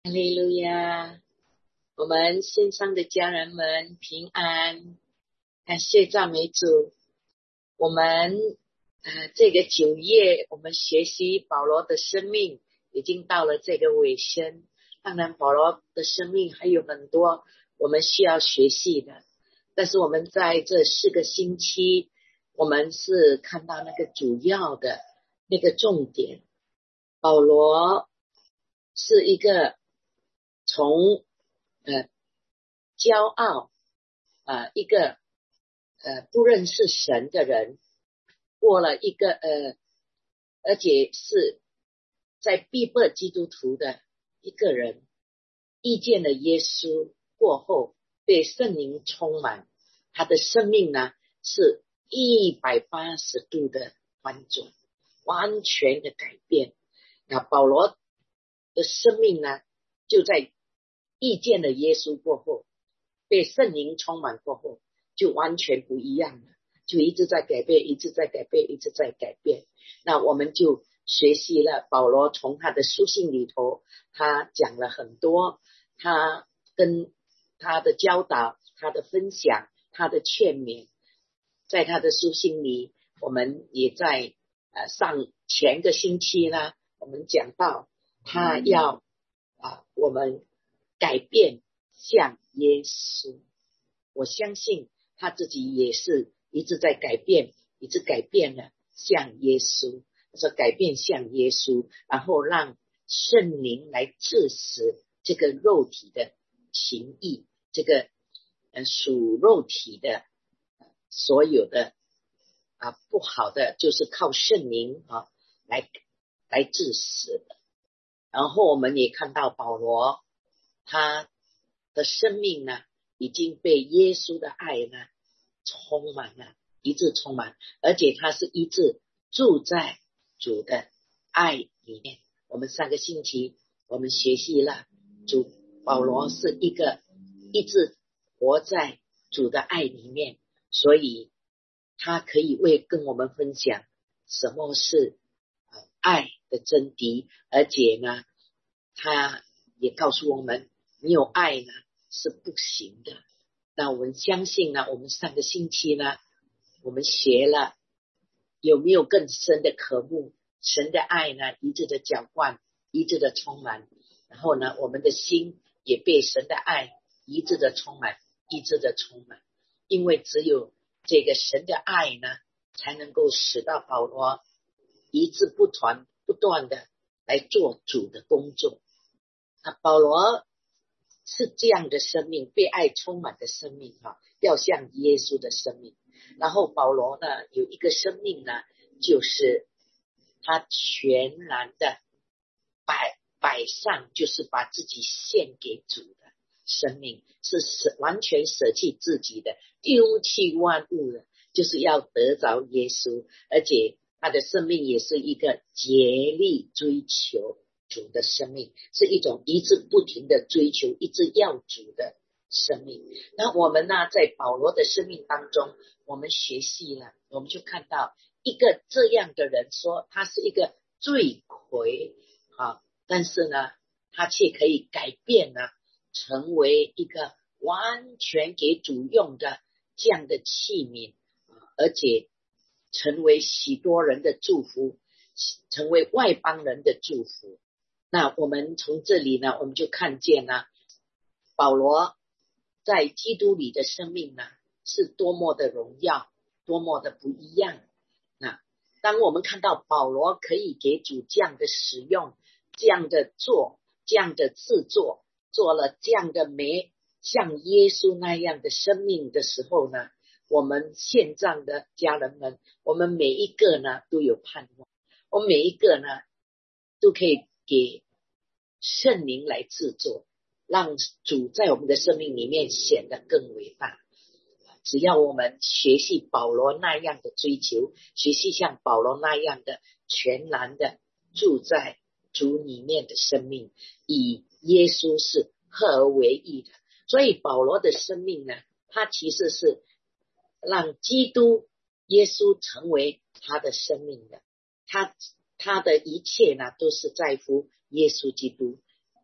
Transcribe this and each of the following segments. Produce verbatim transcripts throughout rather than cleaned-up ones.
哈利路亚！我们线上的家人们平安，感谢赞美主。我们呃这个九月，我们学习保罗的生命已经到了这个尾声。当然，保罗的生命还有很多我们需要学习的，但是我们在这四个星期，我们是看到那个主要的那个重点。保罗是一个从呃骄傲呃一个呃不认识神的人，过了一个呃而且是在逼迫基督徒的一个人，遇见了耶稣过后，被圣灵充满，他的生命呢是一百八十度的翻转，完全的改变。那保罗的生命呢，就在遇见了耶稣过后，被圣灵充满过后，就完全不一样了，就一直在改变，一直在改变，一直在改变。那我们就学习了保罗从他的书信里头，他讲了很多，他跟他的教导，他的分享，他的劝勉，在他的书信里，我们也在呃上前个星期呢，我们讲到他要啊我们改变像耶稣。我相信他自己也是一直在改变，一直改变了像耶稣。他说改变像耶稣，然后让圣灵来治死这个肉体的情意，这个呃属肉体的所有的啊不好的，就是靠圣灵啊来来治死的。然后我们也看到保罗他的生命呢已经被耶稣的爱呢充满了，一直充满，而且他是一直住在主的爱里面。我们上个星期我们学习了主保罗是一个一直活在主的爱里面，所以他可以为跟我们分享什么是爱的真谛，而且呢他也告诉我们没有爱呢是不行的。那我们相信呢，我们上个星期呢我们学了有没有更深的渴慕神的爱呢，一直的浇灌，一直的充满，然后呢我们的心也被神的爱一直的充满，一直的充满。因为只有这个神的爱呢才能够使到保罗一直不断不断的来做主的工作。那保罗是这样的生命，被爱充满的生命啊，要像耶稣的生命。然后保罗呢有一个生命呢，就是他全然的摆摆上，就是把自己献给主的生命，是舍完全舍弃自己的，丢弃万物的，就是要得着耶稣。而且他的生命也是一个竭力追求主的生命，是一种一直不停的追求，一直要主的生命。那我们呢在保罗的生命当中，我们学习了，我们就看到一个这样的人，说他是一个罪魁啊，但是呢他却可以改变呢，成为一个完全给主用的这样的器皿，而且成为许多人的祝福，成为外邦人的祝福。那我们从这里呢，我们就看见了保罗在基督里的生命呢是多么的荣耀，多么的不一样。那当我们看到保罗可以给主这样的使用，这样的做，这样的制作，做了这样的美像耶稣那样的生命的时候呢，我们现在的家人们，我们每一个呢都有盼望，我们每一个呢都可以给圣灵来制作，让主在我们的生命里面显得更伟大。只要我们学习保罗那样的追求，学习像保罗那样的全然的住在主里面的生命，以耶稣是合而为一的。所以保罗的生命呢，他其实是让基督耶稣成为他的生命的，他他的一切呢都是在乎耶稣基督。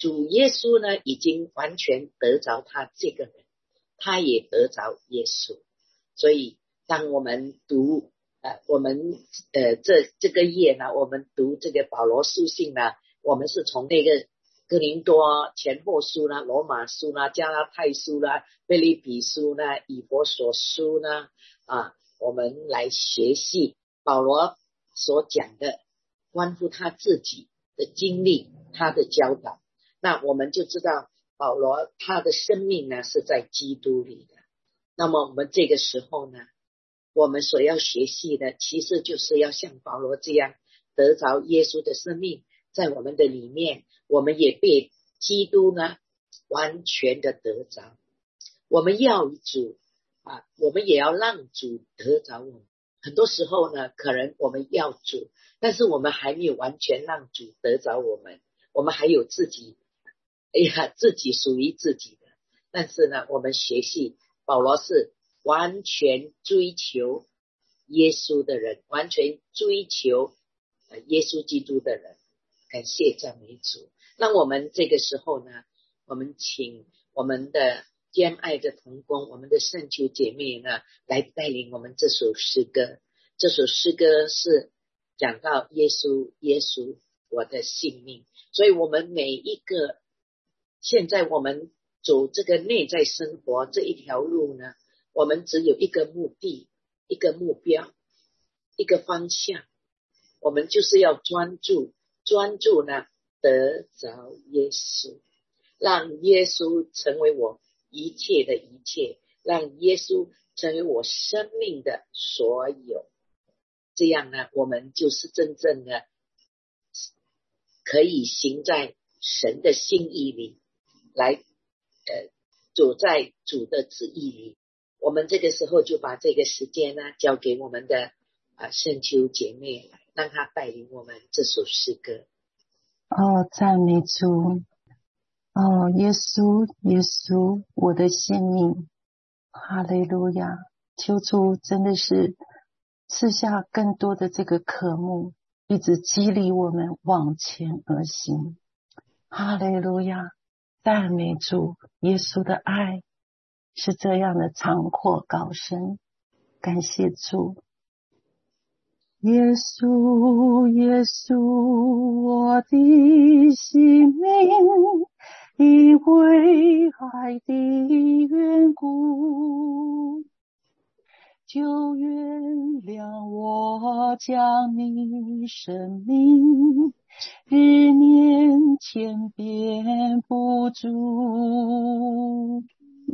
主耶稣呢已经完全得着他这个人，他也得着耶稣。所以当我们读呃我们呃这这个页呢，我们读这个保罗书信呢，我们是从那个哥林多前后书啦、罗马书啦、加拉太书啦、腓立比书啦、以弗所书呢啊，我们来学习保罗所讲的关乎他自己的经历，他的教导。那我们就知道保罗他的生命呢是在基督里的。那么我们这个时候呢，我们所要学习的其实就是要像保罗这样得着耶稣的生命在我们的里面，我们也被基督呢完全的得着。我们要主啊，我们也要让主得着我们。很多时候呢，可能我们要主，但是我们还没有完全让主得着我们，我们还有自己哎呀自己属于自己的。但是呢，我们学习保罗是完全追求耶稣的人，完全追求耶稣基督的人。感谢赞美主。那我们这个时候呢，我们请我们的兼爱的同工，我们的圣秋姐妹呢，来带领我们这首诗歌。这首诗歌是讲到耶稣，耶稣我的性命。所以我们每一个现在我们走这个内在生活这一条路呢，我们只有一个目的，一个目标，一个方向，我们就是要专注专注呢得着耶稣，让耶稣成为我一切的一切，让耶稣成为我生命的所有。这样呢，我们就是真正的可以行在神的心意里，来呃走在主的旨意里。我们这个时候就把这个时间呢交给我们的啊、呃、圣秋姐妹来，让她带领我们这首诗歌。 哦，赞美主！哦，耶稣，耶稣，我的性命，哈利路亚！求主真的是赐下更多的这个渴慕，一直激励我们往前而行。哈利路亚！赞美主！耶稣的爱是这样的长阔高深，感谢主。耶稣，耶稣，我的性命，因为爱的缘故，就原谅我将你生命日年千遍不足。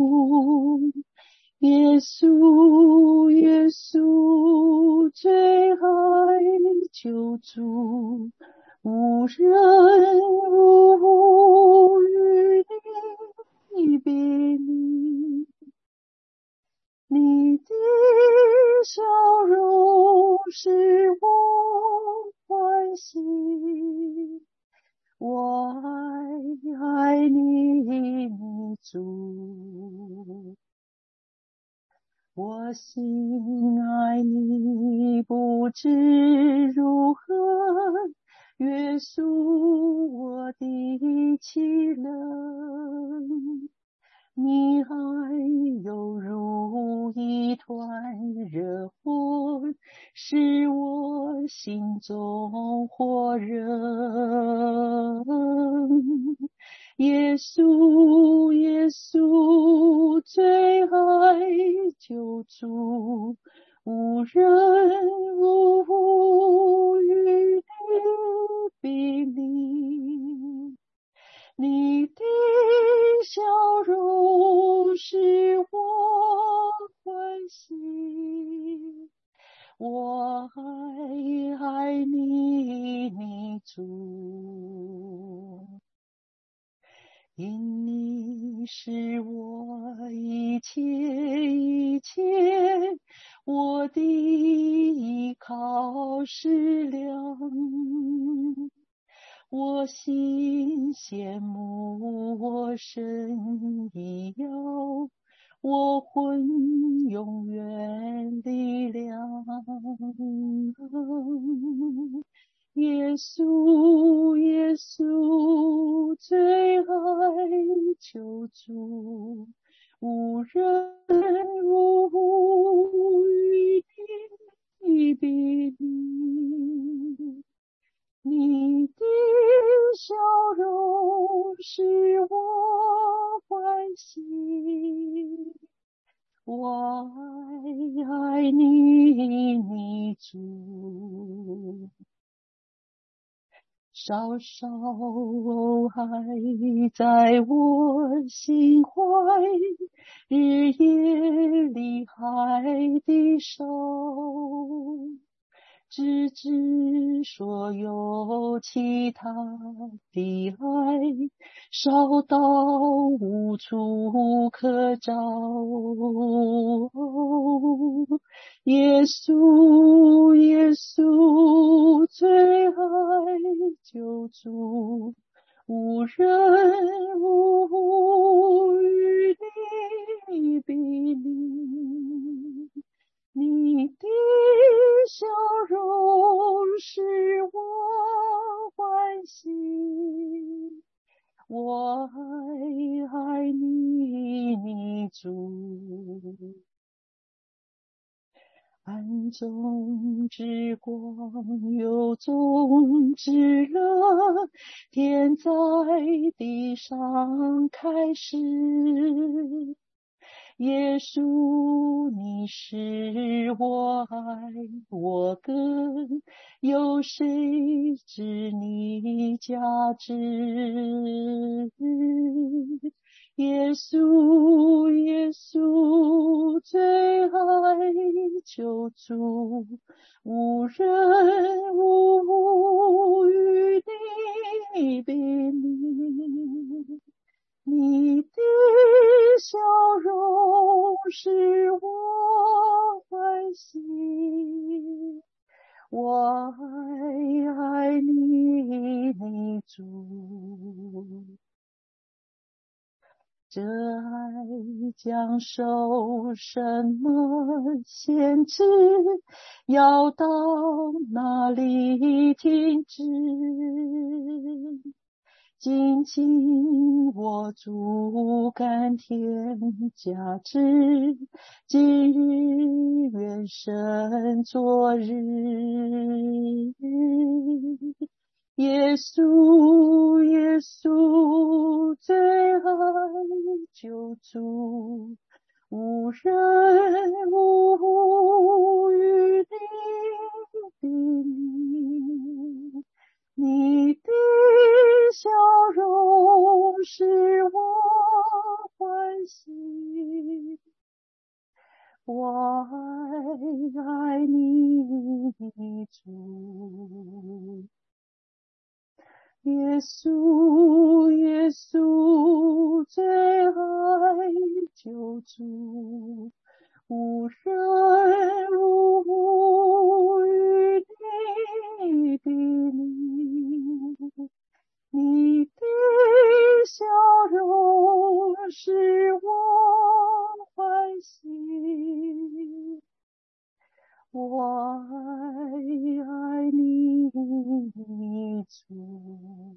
耶稣，耶稣，最爱救主，无人无物与你比拟，你的笑容使我欢喜，我爱爱你，你主。我心爱你不知如何约束我的凄冷，你爱犹如一团热火，使我心中火热。耶稣，耶稣，最爱救主，无人无物与你比拟，你的笑容使我欢喜，我爱爱你，你主。因你是我一切一切，我的依靠是良，我心羡慕我神已有，我魂永远力量。耶稣，耶稣，最爱救主，无人无与你比拟，你的笑容使我欢喜，我爱爱你，你主，稍稍爱在我心怀，日夜里海的手，直至所有其他的爱烧到无处可找。耶稣耶稣最爱救主，无人无与你比拟，你的笑容使我欢喜，我爱爱你，你主。暗中之光，有中之乐，天在地上开始。耶稣，你是我爱，我更有谁知你价值？耶稣，耶稣最爱救主，无人无与你比拟，你的笑容使我欢喜，我爱爱你，你主。这爱将受什么限制？要到哪里停止？紧紧握住甘甜价值，今日远胜昨日。耶稣耶稣最爱救主，无人无与你比拟，你的笑容使我欢喜，我爱爱你主。耶稣耶稣最爱救主，无人无与你比拟，你的笑容使我欢喜，我爱爱你主。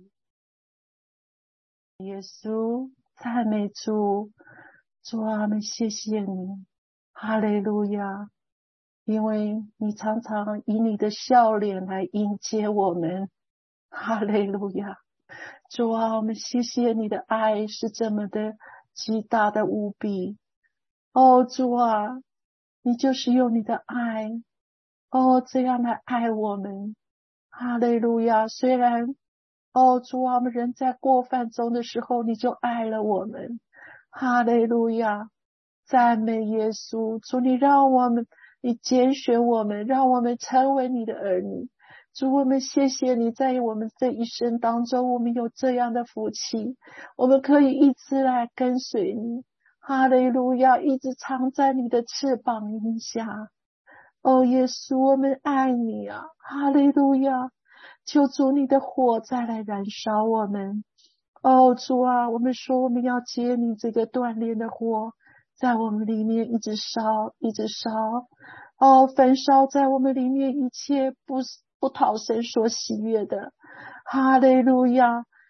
耶稣，赞美主，主啊，我们谢谢你，哈利路亚，因为你常常以你的笑脸来迎接我们，哈利路亚。主啊，我们谢谢你的爱是这么的极大的无比，哦主啊，你就是用你的爱哦这样来爱我们，哈利路亚。虽然哦主啊，我们人在过犯中的时候你就爱了我们，哈利路亚，赞美耶稣。主，你让我们你拣选我们，让我们成为你的儿女。主，我们谢谢你，在我们这一生当中我们有这样的福气，我们可以一直来跟随你，哈利路亚，一直藏在你的翅膀荫下。哦耶稣，我们爱你啊，哈利路亚，求主你的火再来燃烧我们。哦主啊，我们说我们要接你这个锻炼的火，在我们里面一直烧一直烧，哦焚烧在我们里面一切不不讨神所喜悦的，哈利路亚。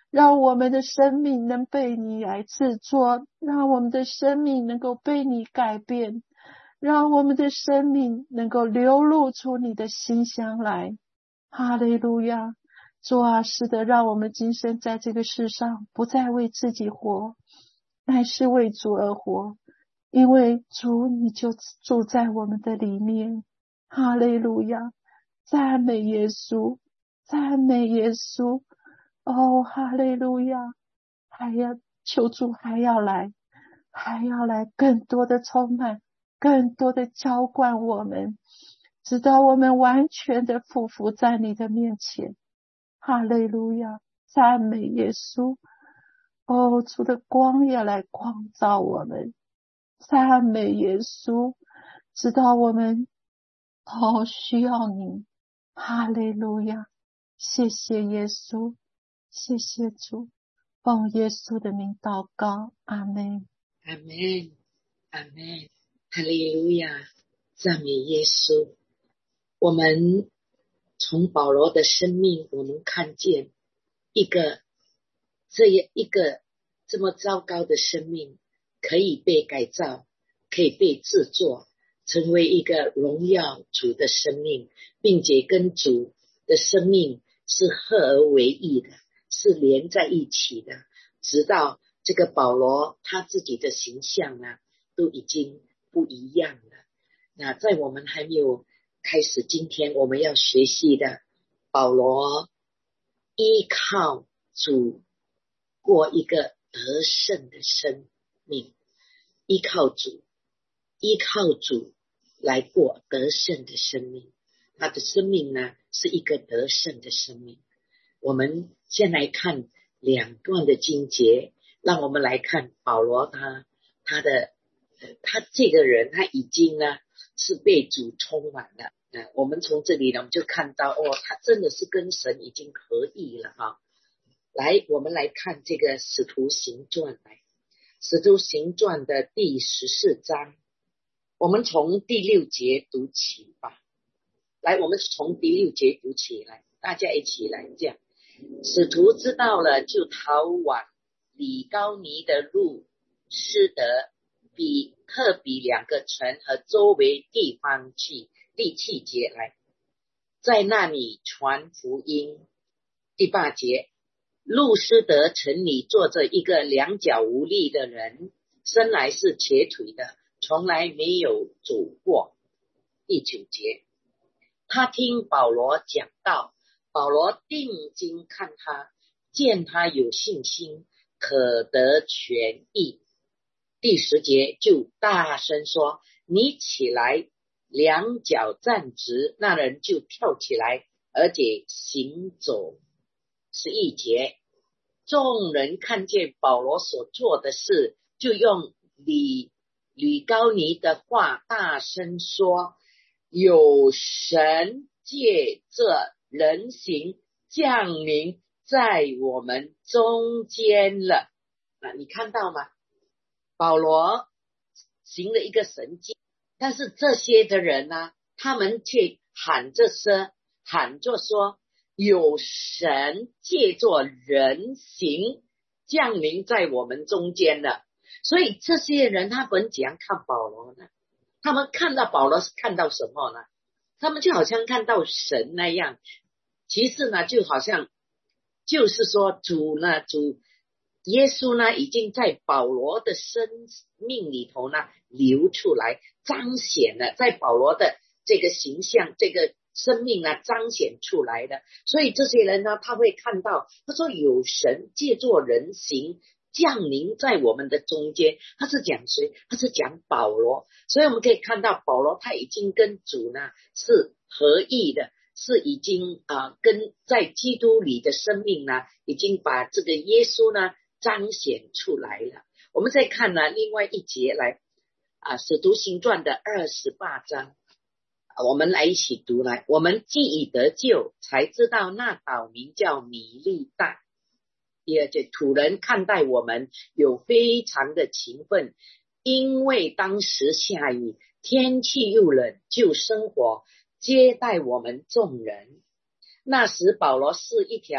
让我们的生命能被你来制作，让我们的生命能够被你改变，让我们的生命能够流露出你的馨香来。哈利路亚！主啊，是的，让我们今生在这个世上不再为自己活，乃是为主而活，因为主你就住在我们的里面。哈利路亚！赞美耶稣，赞美耶稣。哦，哈利路亚！还要求主还要来，还要来更多的充满，更多的浇灌我们，直到我们完全的匍匐在你的面前。哈利路亚！赞美耶稣。哦，主的光要来光照我们，赞美耶稣，直到我们哦需要你。哈利路亚！谢谢耶稣，谢谢主，奉耶稣的名祷告，阿们。 阿们，阿们，哈利路亚，赞美耶稣。我们从保罗的生命，我们看见一个这样一个这么糟糕的生命可以被改造，可以被制作，成为一个荣耀主的生命，并且跟主的生命是合而为一的，是连在一起的，直到这个保罗他自己的形象呢都已经不一样了。那在我们还没有开始今天我们要学习的，保罗依靠主过一个得胜的生命，依靠主依靠主来过得胜的生命，他的生命呢是一个得胜的生命。我们先来看两段的经节，让我们来看保罗他他的他这个人他已经呢是被主充满了。呃、我们从这里呢我们就看到哦，他真的是跟神已经合一了哈。来，我们来看这个使徒行传，来使徒行传的第十四章，我们从第六节读起吧。来，我们从第六节读起来，大家一起来讲。使徒知道了，就逃往里高尼的路斯德比特比两个城和周围地方去。第七节来，在那里传福音。第八节，路斯德城里坐着一个两脚无力的人，生来是瘸腿的，从来没有走过。第九节，他听保罗讲道，保罗定睛看他，见他有信心，可得痊愈。第十节，就大声说，你起来，两脚站直，那人就跳起来，而且行走。十一节，众人看见保罗所做的事，就用吕吕高尼的话大声说，有神借这人形降临在我们中间了。那你看到吗？保罗行了一个神迹，但是这些的人呢、啊，他们却喊着说喊着说有神借作人形降临在我们中间了。所以这些人他们怎样看保罗呢？他们看到保罗是看到什么呢？他们就好像看到神那样，其实呢就好像就是说主呢主耶稣呢已经在保罗的生命里头呢流出来，彰显了，在保罗的这个形象这个生命呢彰显出来的。所以这些人呢他会看到，他说有神借作人形降临在我们的中间，他是讲谁？他是讲保罗。所以我们可以看到保罗他已经跟主呢是合一的，是已经啊、呃、跟在基督里的生命呢已经把这个耶稣呢彰显出来了。我们再看呢另外一节来啊，使徒行传的二十八章，我们来一起读来。我们既已得救，才知道那岛名叫米利大。第二节，土人看待我们有非常的勤奋，因为当时下雨，天气又冷，就生火接待我们众人。那时保罗是一条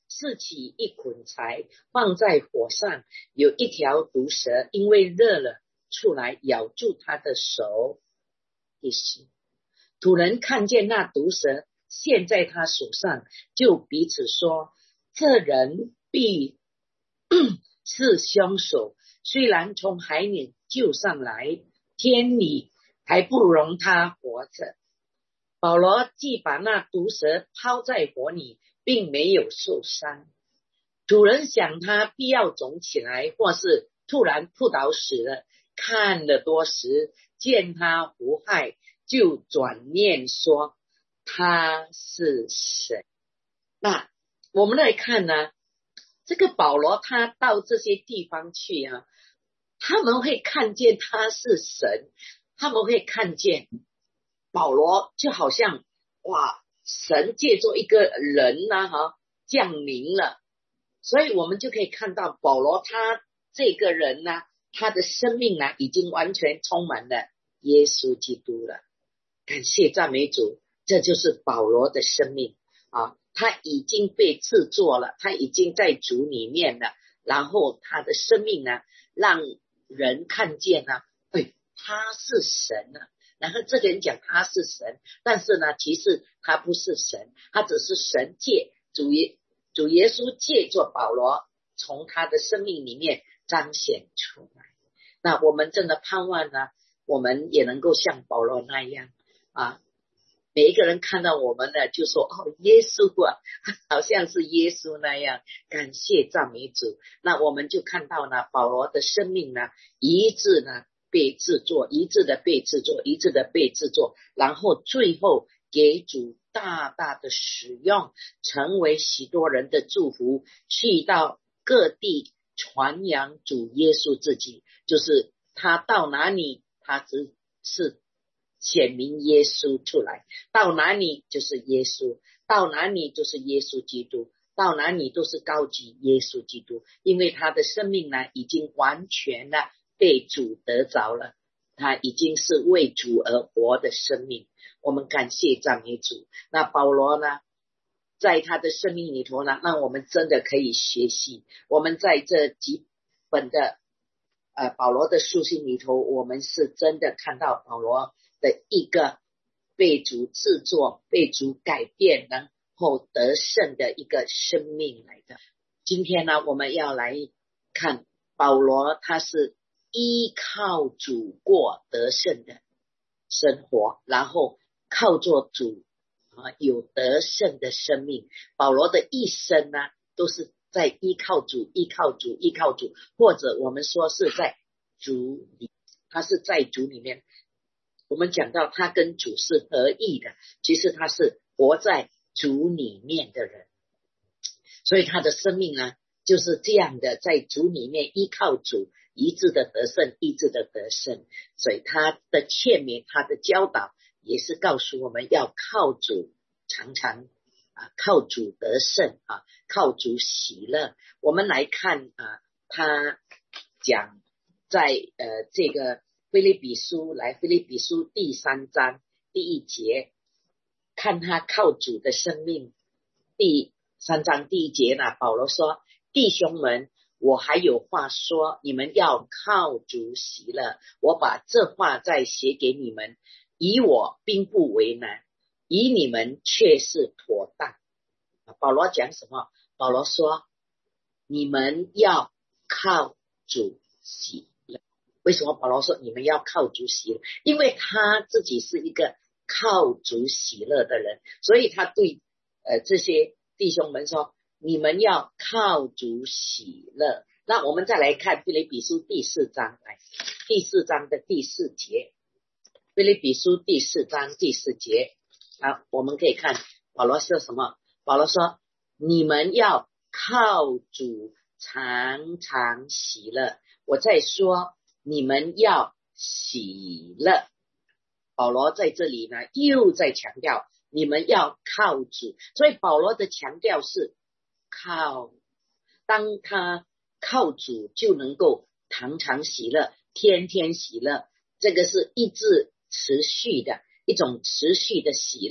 刺起一捆柴放在火上，有一条毒蛇因为热了出来咬住他的手。第十，土人看见那毒蛇陷在他手上，就彼此说，这人必是凶手，虽然从海里救上来，天理还不容他活着。保罗既把那毒蛇抛在火里，并没有受伤。主人想他必要肿起来，或是突然扑倒死了，看了多时，见他无害，就转念说他是神。那我们来看呢，这个保罗他到这些地方去啊，他们会看见他是神，他们会看见保罗就好像哇，神借作一个人啊哈降临了，所以我们就可以看到保罗他这个人呢、啊，他的生命呢、啊、已经完全充满了耶稣基督了。感谢赞美主，这就是保罗的生命啊，他已经被制作了，他已经在主里面了，然后他的生命呢让人看见呢、啊，哎，他是神啊。然后这个人讲他是神，但是呢其实他不是神，他只是神借主耶主耶稣借作保罗从他的生命里面彰显出来。那我们真的盼望呢，我们也能够像保罗那样啊，每一个人看到我们呢就说哦，耶稣啊，好像是耶稣那样，感谢赞美主。那我们就看到呢保罗的生命呢一致呢被制作，一致的被制作，一致的被制作，然后最后给主大大的使用，成为许多人的祝福，去到各地传扬主耶稣自己，就是他到哪里他只是显明耶稣出来，到哪里就是耶稣，到哪里就是耶稣基督，到哪里都是高举耶稣基督，因为他的生命呢已经完全了被主得着了，他已经是为主而活的生命。我们感谢赞美主。那保罗呢在他的生命里头呢，让我们真的可以学习。我们在这几本的呃保罗的书信里头，我们是真的看到保罗的一个被主制作，被主改变，然后得胜的一个生命来的。今天呢我们要来看保罗，他是依靠主过得胜的生活，然后靠着主啊有得胜的生命。保罗的一生呢都是在依靠主依靠主依靠主，或者我们说是在主里，他是在主里面。我们讲到他跟主是合一的，其实他是活在主里面的人，所以他的生命呢就是这样的，在主里面依靠主，一致的得胜，一致的得胜。所以他的劝勉，他的教导也是告诉我们要靠主，常常啊靠主得胜啊，靠主喜乐。我们来看啊，他讲在呃这个腓立比书，来腓立比书第三章第一节，看他靠主的生命。第三章第一节呢，保罗说，弟兄们，我还有话说，你们要靠主喜乐。我把这话再写给你们，以我并不为难，以你们却是妥当。保罗讲什么？保罗说你们要靠主喜乐。为什么保罗说你们要靠主喜乐？因为他自己是一个靠主喜乐的人，所以他对呃这些弟兄们说你们要靠主喜乐。那我们再来看腓立比书第四章，来第四章的第四节，腓立比书第四章第四节啊，我们可以看保罗说什么？保罗说你们要靠主常常喜乐。我在说你们要喜乐。保罗在这里呢又在强调你们要靠主，所以保罗的强调是靠，当他靠主就能够常常喜乐，天天喜乐。这个是一直持续的一种持续的喜乐，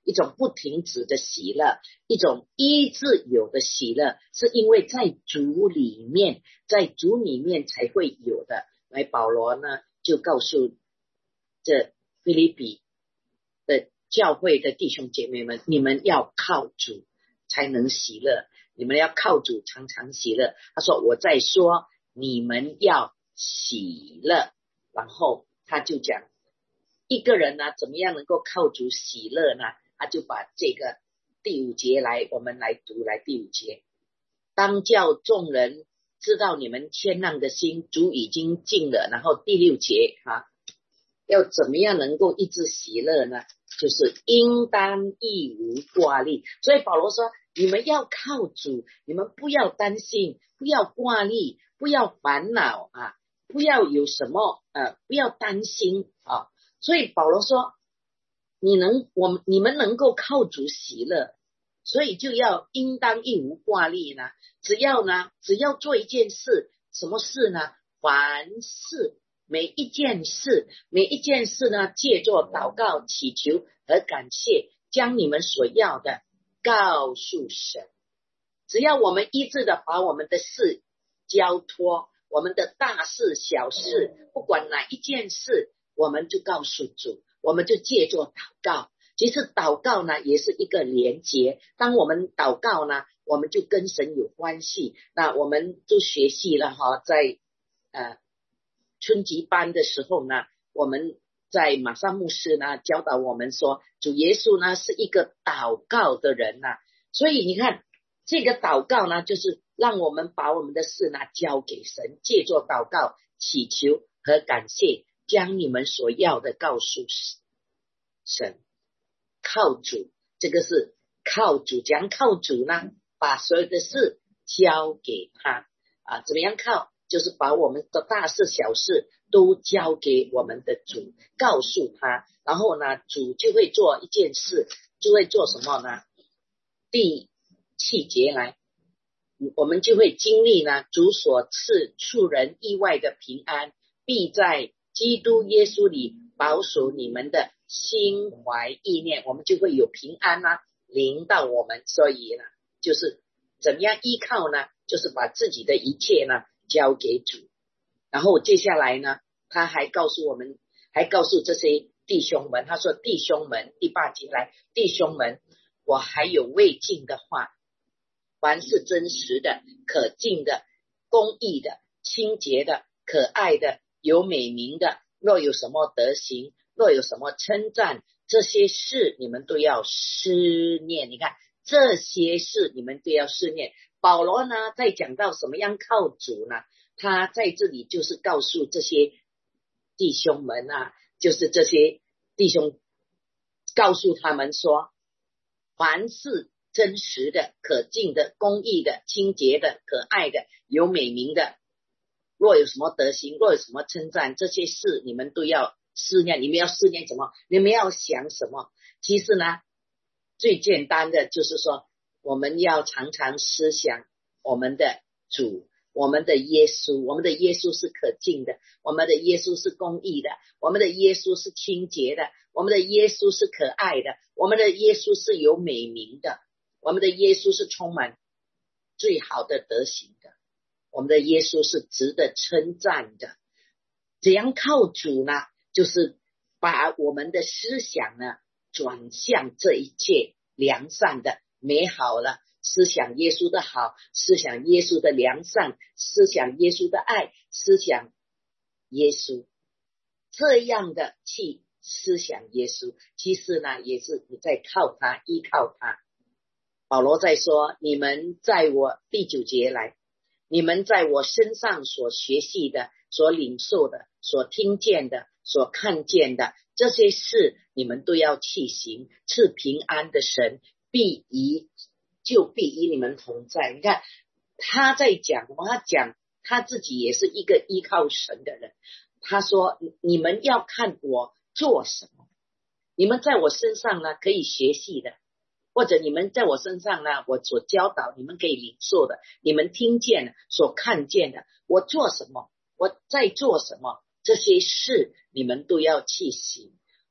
一种不停止的喜乐，一种一直有的喜乐，是因为在主里面，在主里面才会有的。来，保罗呢就告诉这腓立比的教会的弟兄姐妹们，你们要靠主才能喜乐，你们要靠主常常喜乐。他说我在说你们要喜乐，然后他就讲一个人呢怎么样能够靠主喜乐呢？他就把这个第五节来我们来读，来第五节，当叫众人知道你们谦让的心，主已经尽了。然后第六节啊，要怎么样能够一直喜乐呢？就是应当一无挂虑。所以保罗说你们要靠主，你们不要担心，不要挂虑，不要烦恼啊，不要有什么呃，不要担心啊。所以保罗说你能我们你们能够靠主喜乐，所以就要应当一无挂虑呢。只要呢只要做一件事，什么事呢？凡事，每一件事每一件事呢，借着祷告祈求和感谢，将你们所要的告诉神。只要我们一致的把我们的事交托，我们的大事小事，不管哪一件事，我们就告诉主，我们就借着祷告。其实祷告呢也是一个连结，当我们祷告呢，我们就跟神有关系。那我们就学习了哈，在呃春级班的时候呢，我们在马上牧师呢教导我们说，主耶稣呢是一个祷告的人呐、啊，所以你看这个祷告呢，就是让我们把我们的事呢交给神，借着祷告祈求和感谢，将你们所要的告诉神。靠主，这个是靠主，讲靠主呢，把所有的事交给他啊，怎么样靠？就是把我们的大事小事都交给我们的主，告诉他，然后呢，主就会做一件事，就会做什么呢？第七节来，我们就会经历呢，主所赐出人意外的平安，必在基督耶稣里保守你们的心怀意念，我们就会有平安啊，临到我们。所以呢，就是怎么样依靠呢？就是把自己的一切呢交给主。然后接下来呢，他还告诉我们，还告诉这些弟兄们，他说弟兄们，第八节来，弟兄们，我还有未尽的话，凡是真实的、可敬的、公义的、清洁的、可爱的、有美名的，若有什么德行，若有什么称赞，这些事你们都要思念。你看这些事你们都要思念。保罗呢在讲到什么样靠主呢？他在这里就是告诉这些弟兄们啊，就是这些弟兄告诉他们说，凡是真实的、可敬的、公义的、清洁的、可爱的、有美名的，若有什么德行，若有什么称赞，这些事你们都要思念。你们要思念什么？你们要想什么？其实呢，最简单的就是说，我们要常常思想我们的主，我们的耶稣。我们的耶稣是可敬的，我们的耶稣是公义的，我们的耶稣是清洁的，我们的耶稣是可爱的，我们的耶稣是有美名的，我们的耶稣是充满最好的德行的，我们的耶稣是值得称赞的。怎样靠主呢？就是把我们的思想呢转向这一切良善的、美好了，思想耶稣的好，思想耶稣的良善，思想耶稣的爱，思想耶稣，这样的去思想耶稣，其实呢也是你在靠他，依靠他。保罗在说，你们在我第九节来，你们在我身上所学习的、所领受的、所听见的、所看见的，这些事你们都要去行。赐平安的神必与就必与你们同在。你看他在讲，他讲他自己也是一个依靠神的人。他说你们要看我做什么，你们在我身上呢可以学习的，或者你们在我身上呢我所教导，你们可以领受的，你们听见的，所看见的，我做什么，我在做什么，这些事你们都要去行。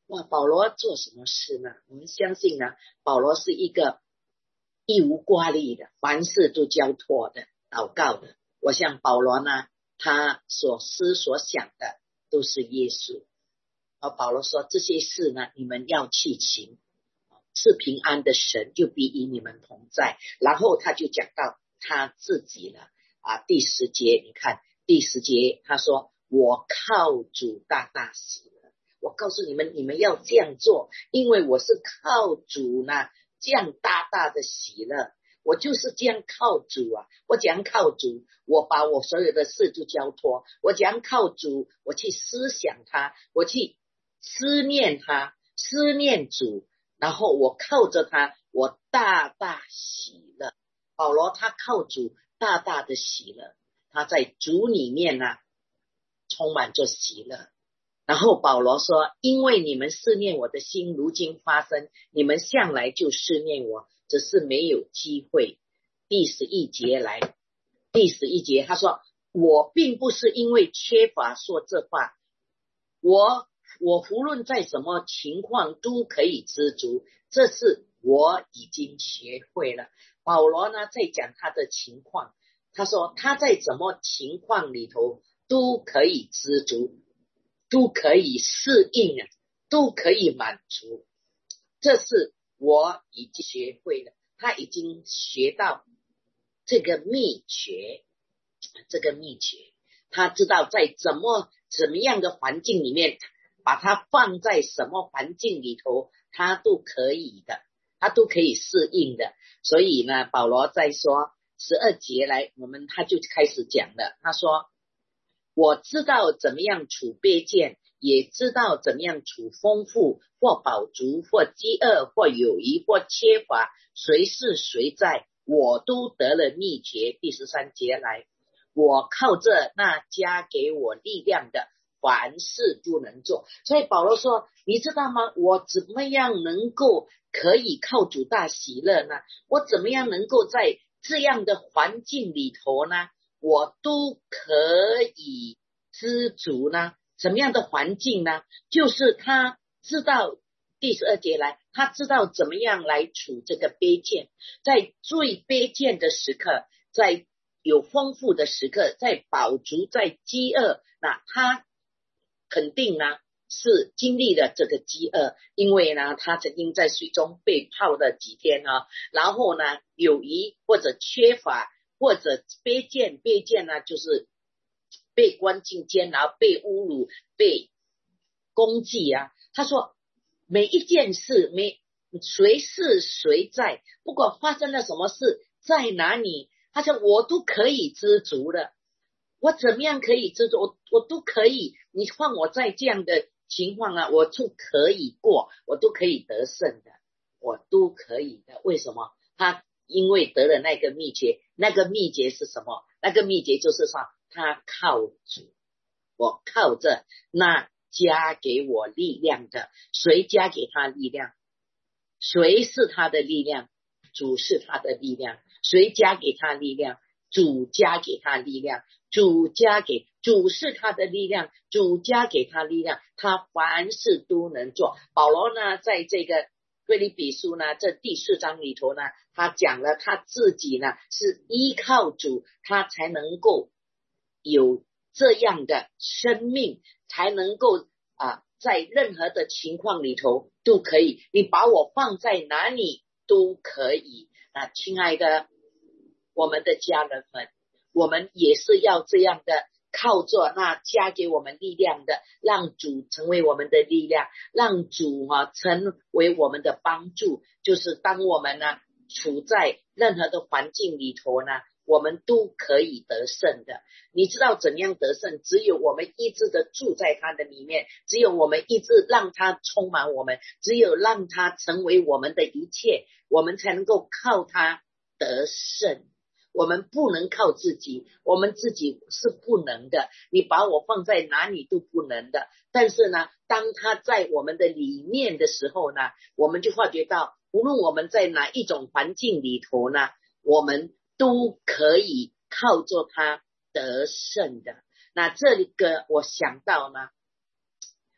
哇，保罗做什么事呢？我们相信呢，保罗是一个一无挂虑的，凡事都交托的祷告的。我想保罗呢，他所思所想的都是耶稣。而保罗说这些事呢，你们要去行，是平安的神就必与你们同在。然后他就讲到他自己了啊，第十节，你看第十节他说，我靠主大大喜乐。我告诉你们，你们要这样做，因为我是靠主呢这样大大的喜乐。我就是这样靠主啊，我怎样靠主，我把我所有的事就交托，我怎样靠主，我去思想他，我去思念他，思念主，然后我靠着他，我大大喜乐。保罗他靠主大大的喜乐，他在主里面呢、啊、充满着喜乐。然后保罗说，因为你们思念我的心如今发生，你们向来就思念我，只是没有机会。第十一节来，第十一节他说，我并不是因为缺乏说这话，我我无论在什么情况都可以知足，这是我已经学会了。保罗呢在讲他的情况，他说他在什么情况里头都可以知足，都可以适应，都可以满足，这是我已经学会了。他已经学到这个秘诀，这个秘诀他知道在怎么怎么样的环境里面，把它放在什么环境里头，他都可以的，他都可以适应的。所以呢，保罗在说十二节来，我们他就开始讲了。他说，我知道怎么样处卑贱，也知道怎么样处丰富，或饱足，或饥饿，或有余，或缺乏，谁是谁在，我都得了秘诀。第十三节来，我靠着那加给我力量的，凡事都能做。所以保罗说，你知道吗？我怎么样能够可以靠主大喜乐呢？我怎么样能够在这样的环境里头呢，我都可以知足呢？什么样的环境呢？就是他知道，第十二节来，他知道怎么样来处这个卑贱，在最卑贱的时刻，在有丰富的时刻，在饱足，在饥饿，那他肯定呢是经历了这个饥饿，因为呢他曾经在水中被泡了几天啊，然后呢有余或者缺乏或者卑贱，卑贱呢就是被关进监牢，被侮辱，被攻击啊。他说每一件事，没谁是谁在，不管发生了什么事，在哪里，他说我都可以知足了。我怎么样可以知足？我我都可以，你放我在这样的情况啊，我就可以过，我都可以得胜的，我都可以的。为什么？他因为得了那个秘诀，那个秘诀是什么？那个秘诀就是说他靠主，我靠着那加给我力量的。谁加给他力量？谁是他的力量？主是他的力量。谁加给他力量？主加给他力量。主加给主是他的力量，主加给他力量，他凡事都能做。保罗呢在这个腓立比书呢这第四章里头呢，他讲了他自己呢是依靠主，他才能够有这样的生命，才能够啊在任何的情况里头都可以，你把我放在哪里都可以。那亲爱的我们的家人们，我们也是要这样的靠着那加给我们力量的，让主成为我们的力量，让主啊成为我们的帮助。就是当我们呢处在任何的环境里头呢，我们都可以得胜的。你知道怎样得胜？只有我们一直的住在他的里面，只有我们一直让他充满我们，只有让他成为我们的一切，我们才能够靠他得胜。我们不能靠自己，我们自己是不能的，你把我放在哪里都不能的。但是呢，当他在我们的里面的时候呢，我们就发觉到无论我们在哪一种环境里头呢，我们都可以靠着他得胜的。那这个我想到呢，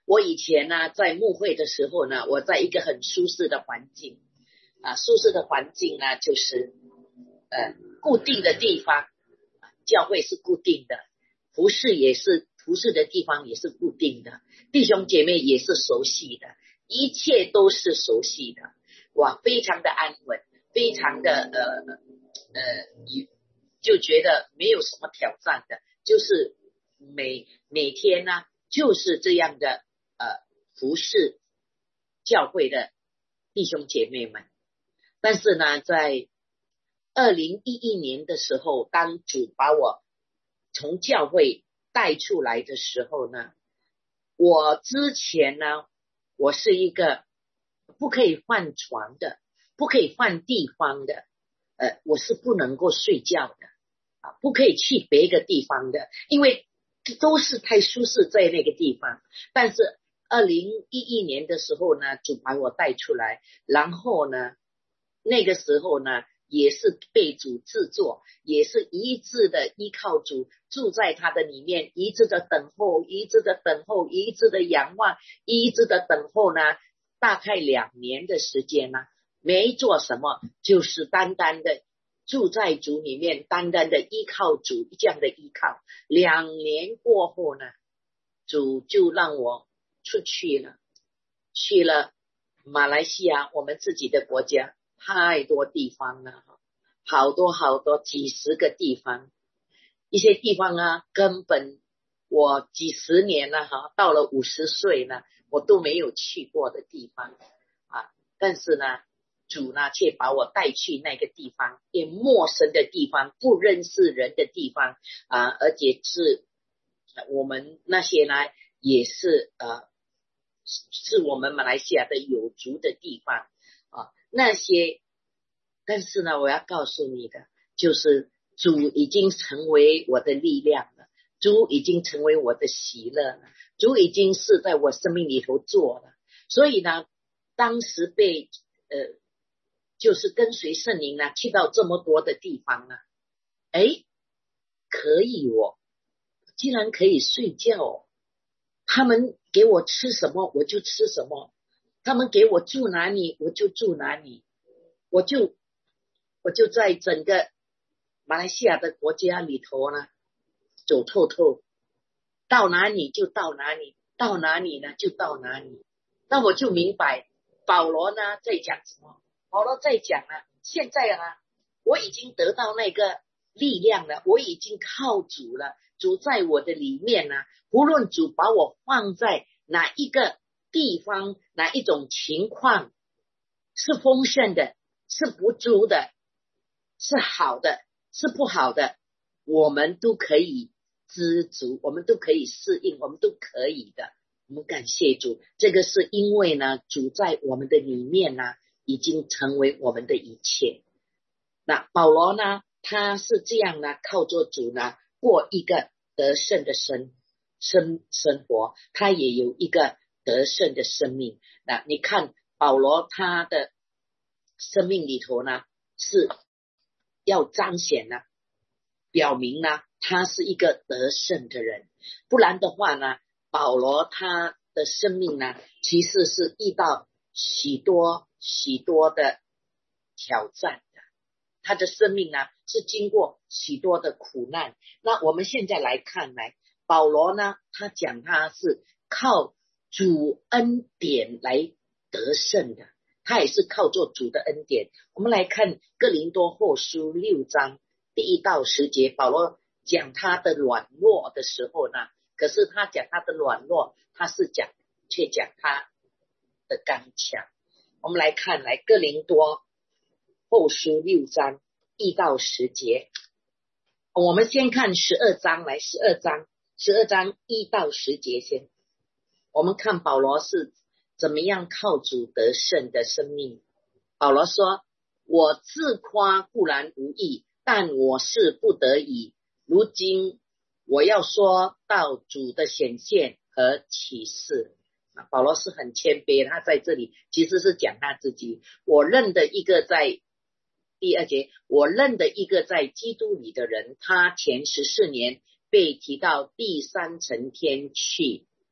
我以前呢，在牧会的时候呢，我在一个很舒适的环境啊，舒适的环境呢，就是呃固定的地方，教会是固定的，服侍也是服侍的地方也是固定的，弟兄姐妹也是熟悉的，一切都是熟悉的，哇，非常的安稳，非常的呃呃，就觉得没有什么挑战的，就是每每天呢，就是这样的呃服侍教会的弟兄姐妹们。但是呢，在二零一一年的时候，当主把我从教会带出来的时候呢，我之前呢，我是一个不可以换床的，不可以换地方的，呃，我是不能够睡觉的啊，不可以去别个地方的，因为都是太舒适在那个地方。但是二零一一年的时候呢，主把我带出来，然后呢，那个时候呢，也是被主制作，也是一致的依靠主，住在他的里面，一致的等候，一致的等候，一致的仰望，一致的等候呢，大概两年的时间呢，没做什么，就是单单的住在主里面，单单的依靠主，这样的依靠。两年过后呢，主就让我出去了，去了马来西亚，我们自己的国家，太多地方了，好多好多几十个地方，一些地方啊，根本我几十年了哈，到了五十岁了，我都没有去过的地方啊。但是呢，主呢却把我带去那个地方，也陌生的地方，不认识人的地方啊，而且是我们那些呢，也是呃，是我们马来西亚的有族的地方啊，那些。但是呢，我要告诉你的，就是主已经成为我的力量了，主已经成为我的喜乐了，主已经是在我生命里头做了。所以呢，当时被呃，就是跟随圣灵呢，去到这么多的地方呢，诶，可以哦，竟然可以睡觉哦，他们给我吃什么我就吃什么，他们给我住哪里我就住哪里，我就我就在整个马来西亚的国家里头呢走透透，到哪里就到哪里，到哪里呢就到哪里。那我就明白保罗呢在讲什么，保罗在讲呢，现在啊我已经得到那个力量了，我已经靠主了，主在我的里面呢，无论主把我放在哪一个地方，哪一种情况，是丰盛的，是不足的，是好的，是不好的，我们都可以知足，我们都可以适应，我们都可以的。我们感谢主，这个是因为呢，主在我们的里面呢，已经成为我们的一切。那保罗呢，他是这样呢，靠着主呢，过一个得胜的生生生活，他也有一个得胜的生命。那你看保罗他的生命里头呢，是要彰显呢，表明呢，他是一个得胜的人。不然的话呢，保罗他的生命呢，其实是遇到许多许多的挑战的，他的生命呢是经过许多的苦难。那我们现在来看来，保罗呢，他讲他是靠主恩典来得胜的，他也是靠做主的恩典。我们来看哥林多后书六章第一到十节，保罗讲他的软弱的时候呢，可是他讲他的软弱，他是讲却讲他的刚强。我们来看来哥林多后书六章一到十节，我们先看十二章，来十二章十二章一到十节先。我们看保罗是怎么样靠主得胜的生命。保罗说，我自夸固然无益，但我是不得已，如今我要说到主的显现和启示。保罗是很谦卑，他在这里其实是讲他自己。我认得一个在第二节，我认得一个在基督里的人，他前十四年被提到第三层天去，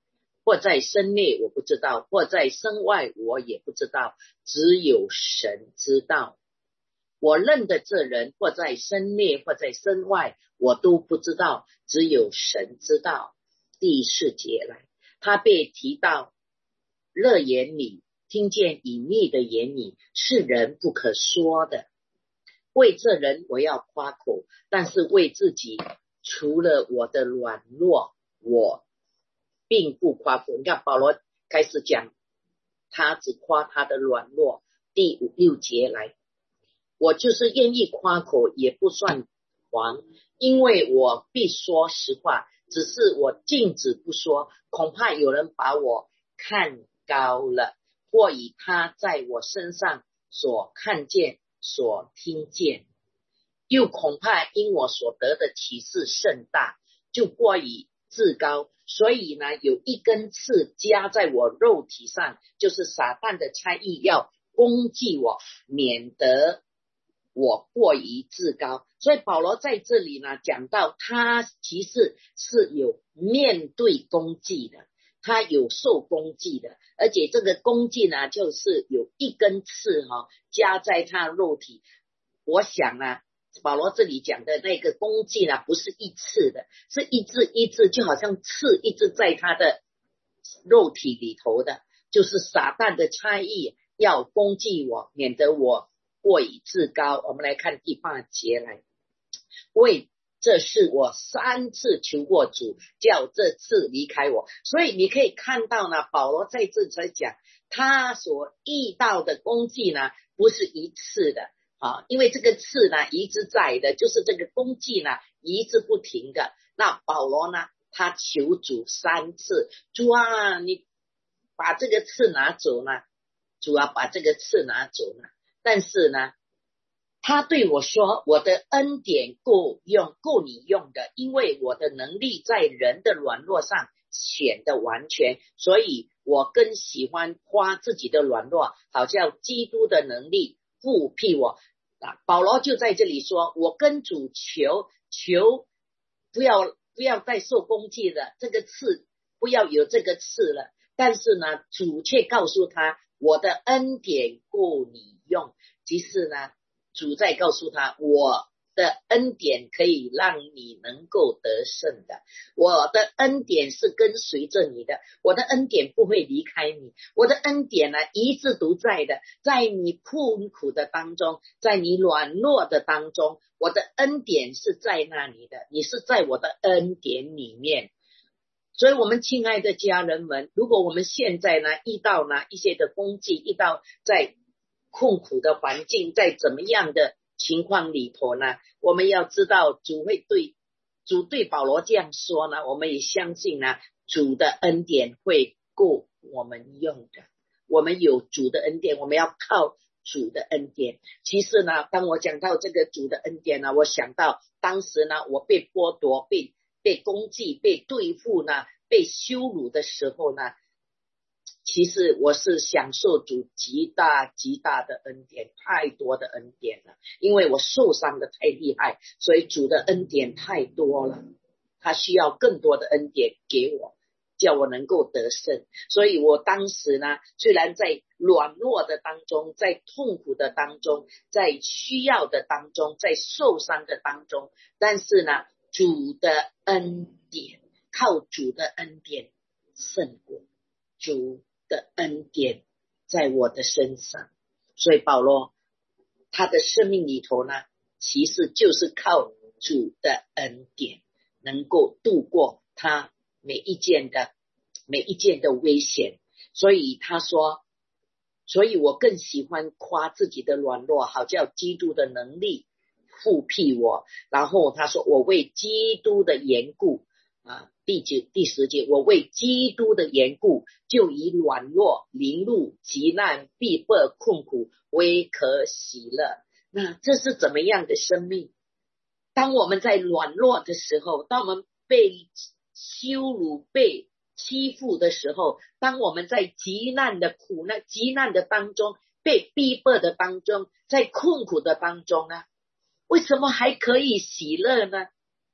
或在身内我不知道，或在身外我也不知道，只有神知道。我认的这人或在身内或在身外我都不知道，只有神知道。第四节来，他被提到乐言里，听见隐秘的言语，是人不可说的。为这人我要夸口，但是为自己除了我的软弱，我并不夸口。你看保罗开始讲，他只夸他的软弱。第五六节来，我就是愿意夸口也不算谎，因为我必说实话，只是我禁止不说，恐怕有人把我看高了，或以他在我身上所看见所听见，又恐怕因我所得的启示甚大，就过于自高，所以呢，有一根刺加在我肉体上，就是撒旦的差役要攻击我，免得我过于自高。所以保罗在这里呢讲到，他其实是有面对攻击的，他有受攻击的，而且这个攻击呢，就是有一根刺哈、哦、加在他肉体。我想呢，保罗这里讲的那个攻击呢，不是一次的，是一次一次，就好像刺一直在他的肉体里头的，就是撒旦的差役要攻击我，免得我过于自高。我们来看第八节来，为这事我三次求过主，叫这次离开我。所以你可以看到呢，保罗在这才讲，他所遇到的攻击呢，不是一次的啊，因为这个刺呢一直在的，就是这个攻击呢一直不停的。那保罗呢，他求主三次，主啊，你把这个刺拿走呢，主啊，把这个刺拿走呢。但是呢，他对我说，我的恩典够用，够你用的，因为我的能力在人的软弱上显得完全，所以我更喜欢夸自己的软弱，好像基督的能力复辟我。啊，保罗就在这里说，我跟主求求不要不要再受攻击了，这个刺不要有这个刺了。但是呢，主却告诉他，我的恩典够你用。其实呢，主在告诉他，我的恩典可以让你能够得胜的，我的恩典是跟随着你的，我的恩典不会离开你，我的恩典呢一直都在的，在你困苦的当中，在你软弱的当中，我的恩典是在那里的，你是在我的恩典里面。所以我们亲爱的家人们，如果我们现在呢遇到呢一些的攻击，遇到在困苦的环境，在怎么样的情况里头呢，我们要知道主会对主对保罗这样说呢，我们也相信呢，主的恩典会够我们用的。我们有主的恩典，我们要靠主的恩典。其实呢，当我讲到这个主的恩典呢，我想到当时呢，我被剥夺，被被攻击，被对付呢，被羞辱的时候呢，其实我是享受主极大极大的恩典，太多的恩典了。因为我受伤的太厉害，所以主的恩典太多了，他需要更多的恩典给我，叫我能够得胜。所以我当时呢，虽然在软弱的当中，在痛苦的当中，在需要的当中，在受伤的当中，但是呢，主的恩典，靠主的恩典胜过，主的恩典在我的身上。所以保罗他的生命里头呢，其实就是靠主的恩典能够度过他每一件的每一件的危险。所以他说，所以我更喜欢夸自己的软弱，好叫基督的能力复辟我。然后他说，我为基督的缘故啊，第九第十节，我为基督的缘故，就以软弱、凌辱、急难、逼迫、困苦为可喜乐。那这是怎么样的生命？当我们在软弱的时候，当我们被羞辱、被欺负的时候，当我们在极难的苦难、极难的当中，被逼迫的当中，在困苦的当中呢，为什么还可以喜乐呢？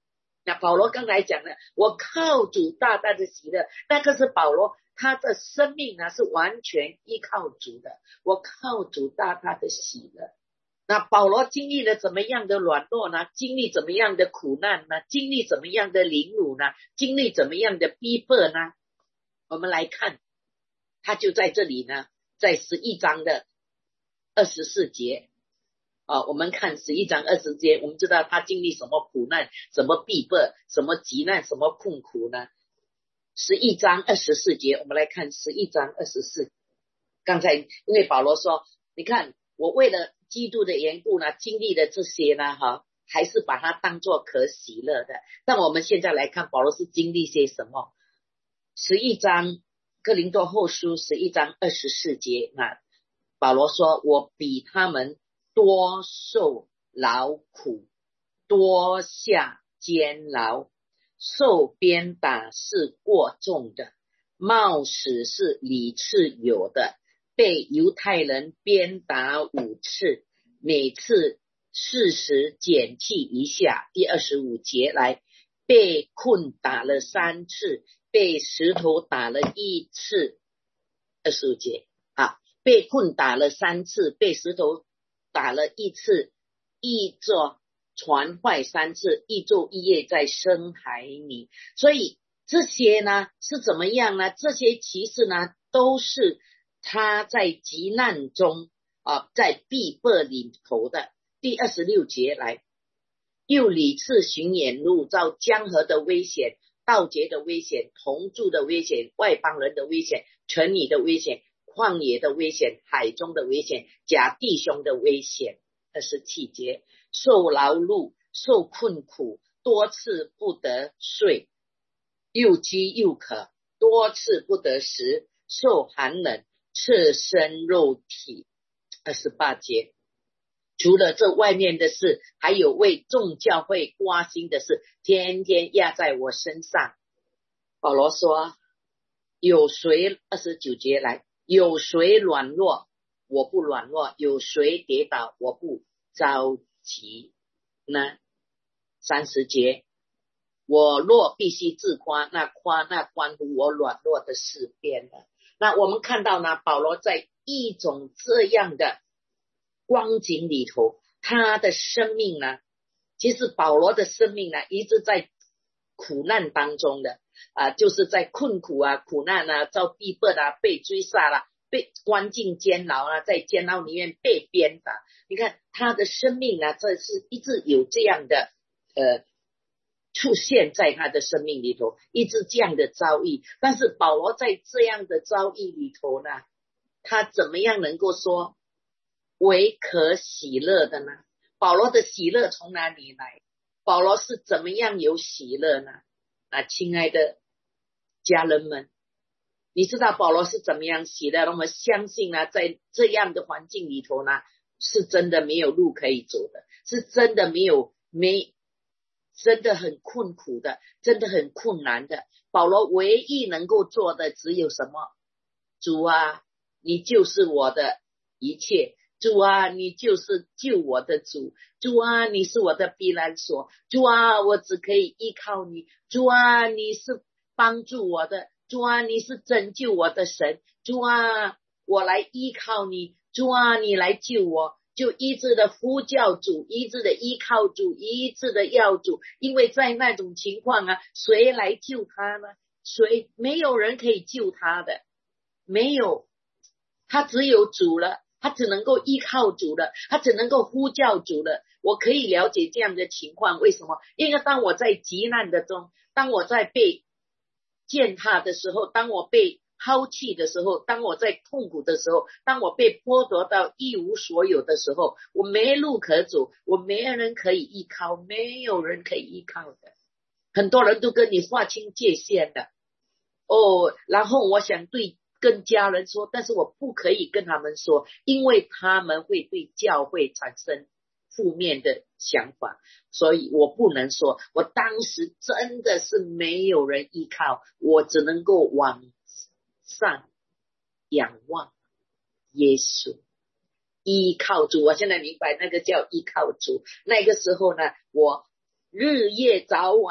那保罗刚才讲了，我靠主大大的喜乐，那个是保罗他的生命呢是完全依靠主的，我靠主大大的喜乐。那保罗经历了怎么样的软弱呢？经历怎么样的苦难呢？经历怎么样的凌辱呢？经历怎么样的逼迫呢？我们来看，他就在这里呢，在十一章的二十四节啊，我们看十一章二十节，我们知道他经历什么苦难，什么逼迫，什么急难，什么困苦呢？十一章二十四节，我们来看十一章二十四。刚才因为保罗说，你看我为了基督的缘故呢，经历了这些呢，哈，还是把它当作可喜乐的。但我们现在来看保罗是经历些什么。十一章哥林多后书十一章二十四节，那保罗说，我比他们多受劳苦，多下监牢，受鞭打是过重的，冒死是屡次有的，被犹太人鞭打五次，每次四十减去一下。第二十五节来，被困打了三次，被石头打了一次。二十五节啊，被困打了三次，被石头打了一次，一座船坏三次，一昼一夜在深海里。所以这些呢是怎么样呢？这些其实呢都是他在急难中啊，在逼迫里头的。第二十六节来，又屡次行远路，遭江河的危险，盗劫的危险，同住的危险，外邦人的危险，城里的危险，旷野的危险，海中的危险，假弟兄的危险。二十七节，受劳碌，受困苦，多次不得睡，又饥又渴，多次不得食，受寒冷，赤身肉体。二十八节，除了这外面的事，还有为众教会刮心的事，天天压在我身上。保罗说，有谁二十九节来，有谁软弱，我不软弱；有谁跌倒，我不着急呢？三十节，我若必须自夸，那夸那关乎我软弱的事变了。那我们看到呢，保罗在一种这样的光景里头，他的生命呢，其实保罗的生命呢一直在苦难当中的啊，就是在困苦啊、苦难啊、遭逼迫啊、被追杀啦、被关进监牢啊，在监牢里面被鞭打。你看他的生命呢，这是一直有这样的呃出现在他的生命里头，一直这样的遭遇。但是保罗在这样的遭遇里头呢，他怎么样能够说为可喜乐的呢？保罗的喜乐从哪里来？保罗是怎么样有喜乐呢？啊，亲爱的家人们，你知道保罗是怎么样喜乐？我们相信呢，在这样的环境里头呢，是真的没有路可以走的，是真的没有没真的很困苦的，真的很困难的。保罗唯一能够做的只有什么？主啊，你就是我的一切，主啊，你就是救我的主，主啊，你是我的避难所，主啊，我只可以依靠你，主啊，你是帮助我的，主啊，你是拯救我的神，主啊，我来依靠你，主啊，你来救我，就一直的呼叫主，一直的依靠主，一直的要主。因为在那种情况啊，谁来救他呢？谁？没有人可以救他的，没有，他只有主了，他只能够依靠主了，他只能够呼叫主了。我可以了解这样的情况，为什么？因为当我在急难的中，当我在被践踏的时候，当我被抛弃的时候，当我在痛苦的时候，当我被剥夺到一无所有的时候，我没路可走，我没人可以依靠，没有人可以依靠的。很多人都跟你划清界限的哦，然后我想对跟家人说，但是我不可以跟他们说，因为他们会对教会产生负面的想法，所以我不能说。我当时真的是没有人依靠，我只能够往上仰望耶稣，依靠主。我现在明白那个叫依靠主。那个时候呢，我日夜早晚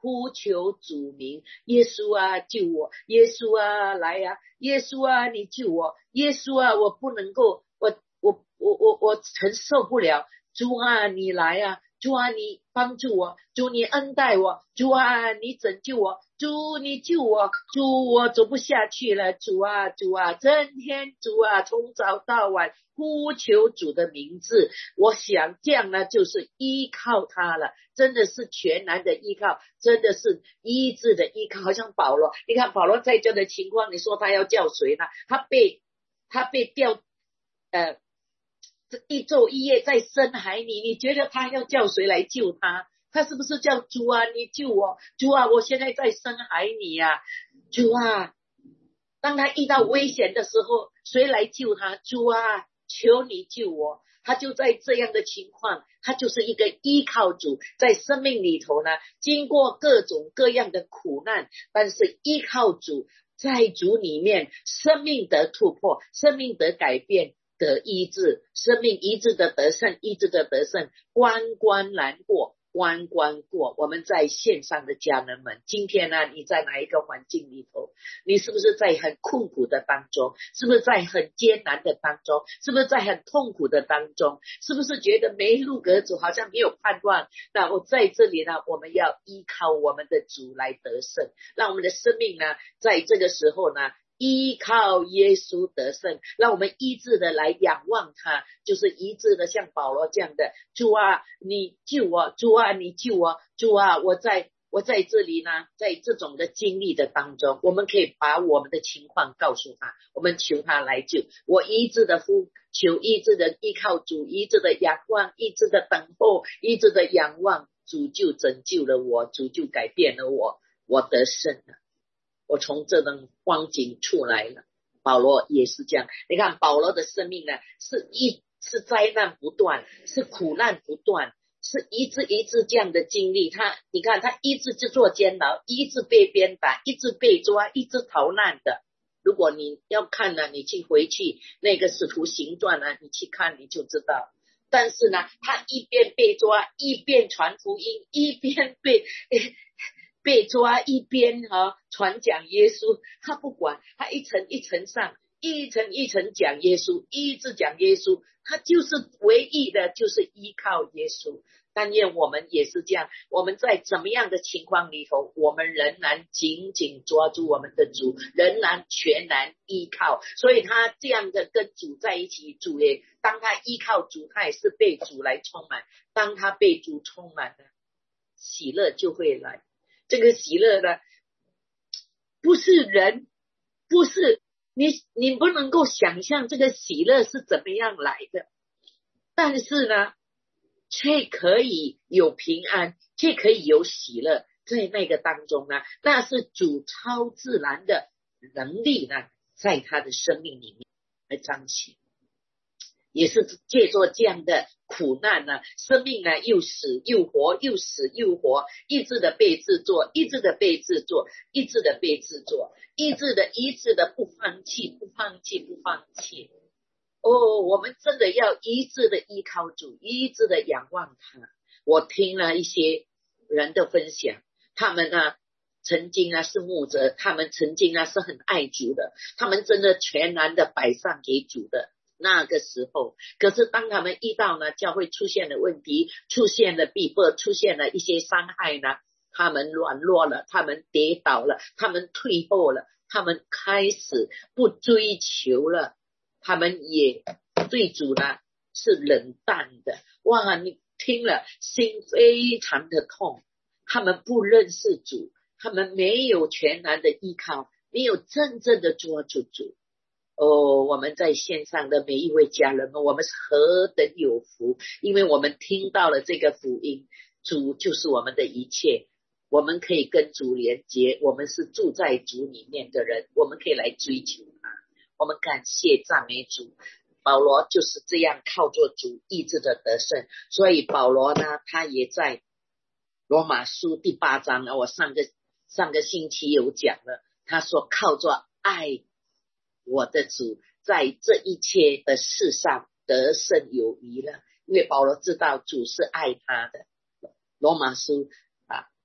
呼求主名，耶稣啊救我，耶稣啊来啊，耶稣啊你救我，耶稣啊我不能够，我我我我我承受不了，主啊你来啊，主啊你帮助我，主你恩待我，主啊你拯救我，主你救我，主我走不下去了，主啊主啊，整天主啊从早到晚呼求主的名字，我想这样呢就是依靠他了，真的是全然的依靠，真的是医治的依靠。好像保罗，你看保罗在这的情况，你说他要叫谁呢？他被他被吊呃一昼一夜在深海里，你觉得他要叫谁来救他？他是不是叫主啊你救我，主啊我现在在深海里啊，主啊，当他遇到危险的时候，谁来救他？主啊求你救我。他就在这样的情况，他就是一个依靠主，在生命里头呢，经过各种各样的苦难，但是依靠主，在主里面生命得突破，生命得改变，得医治，生命医治的得胜，医治的得胜，关关难过关关过。我们在线上的家人们，今天呢你在哪一个环境里头？你是不是在很困苦的当中？是不是在很艰难的当中？是不是在很痛苦的当中？是不是觉得没路可走，好像没有盼望？那我在这里呢，我们要依靠我们的主来得胜，让我们的生命呢在这个时候呢依靠耶稣得胜，让我们医治的来仰望他，就是医治的像保罗这样的，主啊你救我，主啊你救我，主啊我在我在这里呢，在这种的经历的当中，我们可以把我们的情况告诉他，我们求他来救我，医治的呼求，医治的依靠主，医治的仰望，医治的等候，医治的仰望，主就拯救了我，主就改变了我，我得胜了，我从这种光景出来了。保罗也是这样，你看保罗的生命呢，是一是灾难不断，是苦难不断，是一次一次这样的经历。他你看他一直就做监牢，一直被鞭打，一直被抓，一直逃难的。如果你要看呢，你去回去那个使徒行传呢，你去看你就知道。但是呢他一边被抓，一边传福音，一边被被抓，一边啊传讲耶稣，他不管，他一层一层上，一层一层讲耶稣，一直讲耶稣，他就是唯一的就是依靠耶稣。但愿我们也是这样，我们在怎么样的情况里头，我们仍然紧紧抓住我们的主，仍然全然依靠。所以他这样的跟主在一起，主也当他依靠主，他也是被主来充满，当他被主充满了，喜乐就会来。这个喜乐呢，不是人，不是你，你不能够想象这个喜乐是怎么样来的，但是呢，却可以有平安，却可以有喜乐，在那个当中呢，那是主超自然的能力呢，在他的生命里面来彰显。也是借着这样的苦难呢，生命呢又死又活，又死又活，一直的被制作，一直的被制作，一直的被制作，一直的一直的不放弃，不放弃，不放弃。哦，我们真的要一直的依靠主，一直的仰望他。我听了一些人的分享，他们呢曾经呢是牧者，他们曾经呢是很爱主的，他们真的全然的摆上给主的那个时候，可是当他们遇到呢教会出现了问题，出现了逼迫，出现了一些伤害呢，他们软弱了，他们跌倒了，他们退后了，他们开始不追求了，他们也对主呢是冷淡的。哇，你听了心非常的痛，他们不认识主，他们没有全然的依靠，没有真正的抓住主。哦，我们在线上的每一位家人们，我们是何等有福，因为我们听到了这个福音，主就是我们的一切，我们可以跟主连结，我们是住在主里面的人，我们可以来追求他。我们感谢赞美主，保罗就是这样靠着主意志的得胜。所以保罗呢，他也在罗马书第八章呢，我上个上个星期有讲了，他说靠着爱我的主，在这一切的事上得胜有余了。因为保罗知道主是爱他的。罗马书啊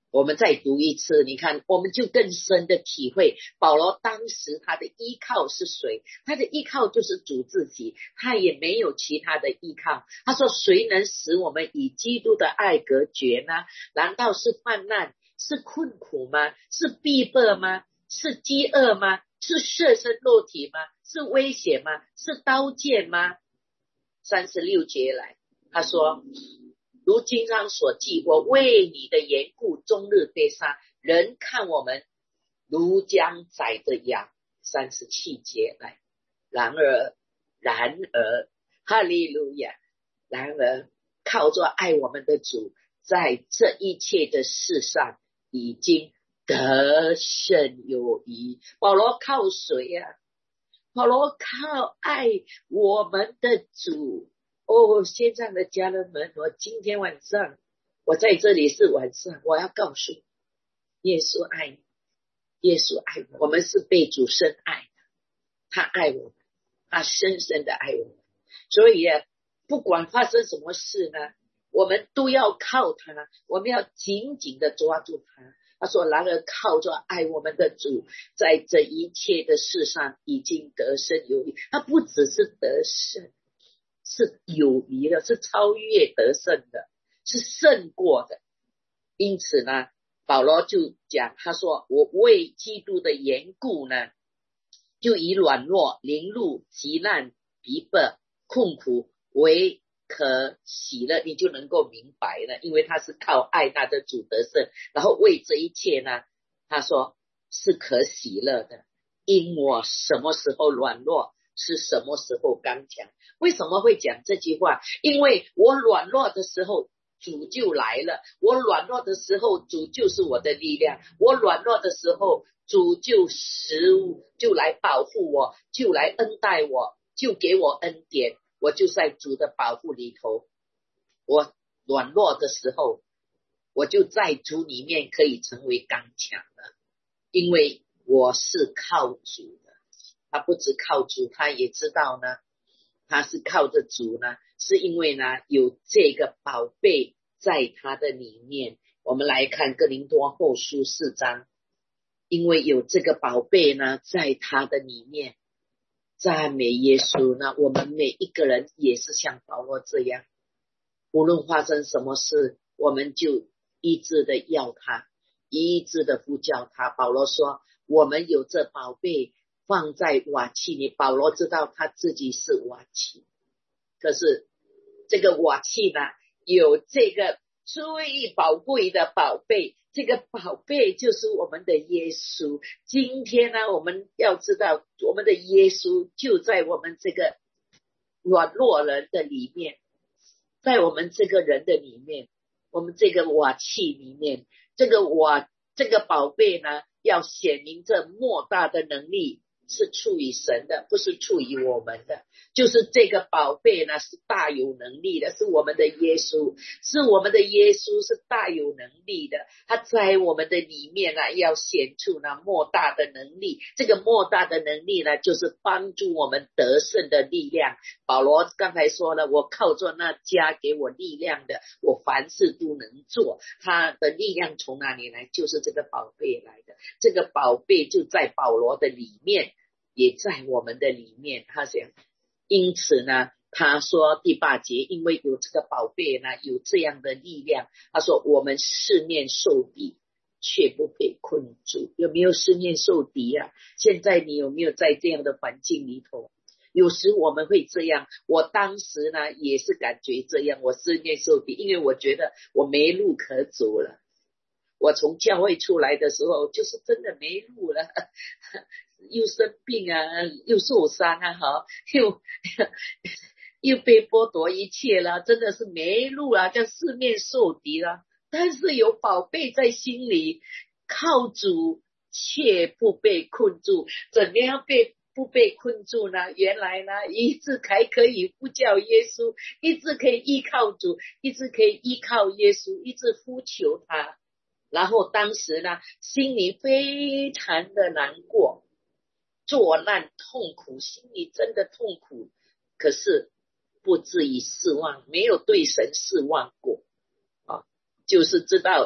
我们再读一次，你看我们就更深的体会保罗当时他的依靠是谁。他的依靠就是主自己，他也没有其他的依靠。他说谁能使我们与基督的爱隔绝呢？难道是患难，是困苦吗？是逼迫吗？是饥饿吗？是设身肉体吗？是危险吗？是刀剑吗？三十六节来，他说如经上所记，我为你的缘故终日被杀，人看我们如将宰的羊。三十七节来，然而然而哈利路亚，然而靠着爱我们的主，在这一切的事上已经得胜有余。保罗靠谁啊？保罗靠爱我们的主。哦，线上的家人们，我今天晚上我在这里是晚上，我要告诉你，耶稣爱你，耶稣爱我，我们是被主深爱的，他爱我们，他深深的爱我们。所以啊，不管发生什么事呢，我们都要靠他，我们要紧紧的抓住他。他说然而靠着爱我们的主，在这一切的事上已经得胜有余。他不只是得胜，是有余的，是超越得胜的，是胜过的。因此呢，保罗就讲，他说我为基督的缘故呢，就以软弱、凌辱、急难、逼迫、困苦为可喜乐。你就能够明白了，因为他是靠爱他的主得胜，然后为这一切呢，他说是可喜乐的，因我什么时候软弱，是什么时候刚强。为什么会讲这句话？因为我软弱的时候主就来了，我软弱的时候主就是我的力量，我软弱的时候主就使就来保护我，就来恩待我，就给我恩典，我就在主的保护里头。我软弱的时候，我就在主里面可以成为刚强的，因为我是靠主的。他不只靠主，他也知道呢，他是靠着主呢，是因为呢有这个宝贝在他的里面。我们来看哥林多后书四章，因为有这个宝贝呢在他的里面，赞美耶稣呢，我们每一个人也是像保罗这样，无论发生什么事，我们就一直的要他，一直的呼叫他。保罗说我们有这宝贝放在瓦器里，保罗知道他自己是瓦器，可是这个瓦器呢有这个最宝贵的宝贝，这个宝贝就是我们的耶稣。今天呢我们要知道，我们的耶稣就在我们这个软弱人的里面，在我们这个人的里面，我们这个瓦器里面，这个瓦这个宝贝呢要显明这莫大的能力是出于神的，不是出于我们的。就是这个宝贝呢是大有能力的，是我们的耶稣，是我们的耶稣是大有能力的，他在我们的里面呢要显出那莫大的能力。这个莫大的能力呢就是帮助我们得胜的力量。保罗刚才说了，我靠着那加给我力量的，我凡事都能做。他的力量从哪里来？就是这个宝贝来的。这个宝贝就在保罗的里面，也在我们的里面。他想因此呢他说第八节，因为有这个宝贝呢有这样的力量，他说我们四面受敌却不被困住。有没有四面受敌啊？现在你有没有在这样的环境里头？有时我们会这样，我当时呢也是感觉这样，我四面受敌，因为我觉得我没路可走了。我从教会出来的时候就是真的没路了，又生病啊，又受伤啊，好，又又被剥夺一切了，真的是没路啊，叫四面受敌了。但是有宝贝在心里，靠主却不被困住。怎么样被不被困住呢？原来呢一直还可以呼叫耶稣，一直可以依靠主，一直可以依靠耶稣，一直呼求他。然后当时呢心里非常的难过，作难痛苦，心里真的痛苦，可是不至于失望，没有对神失望过啊，就是知道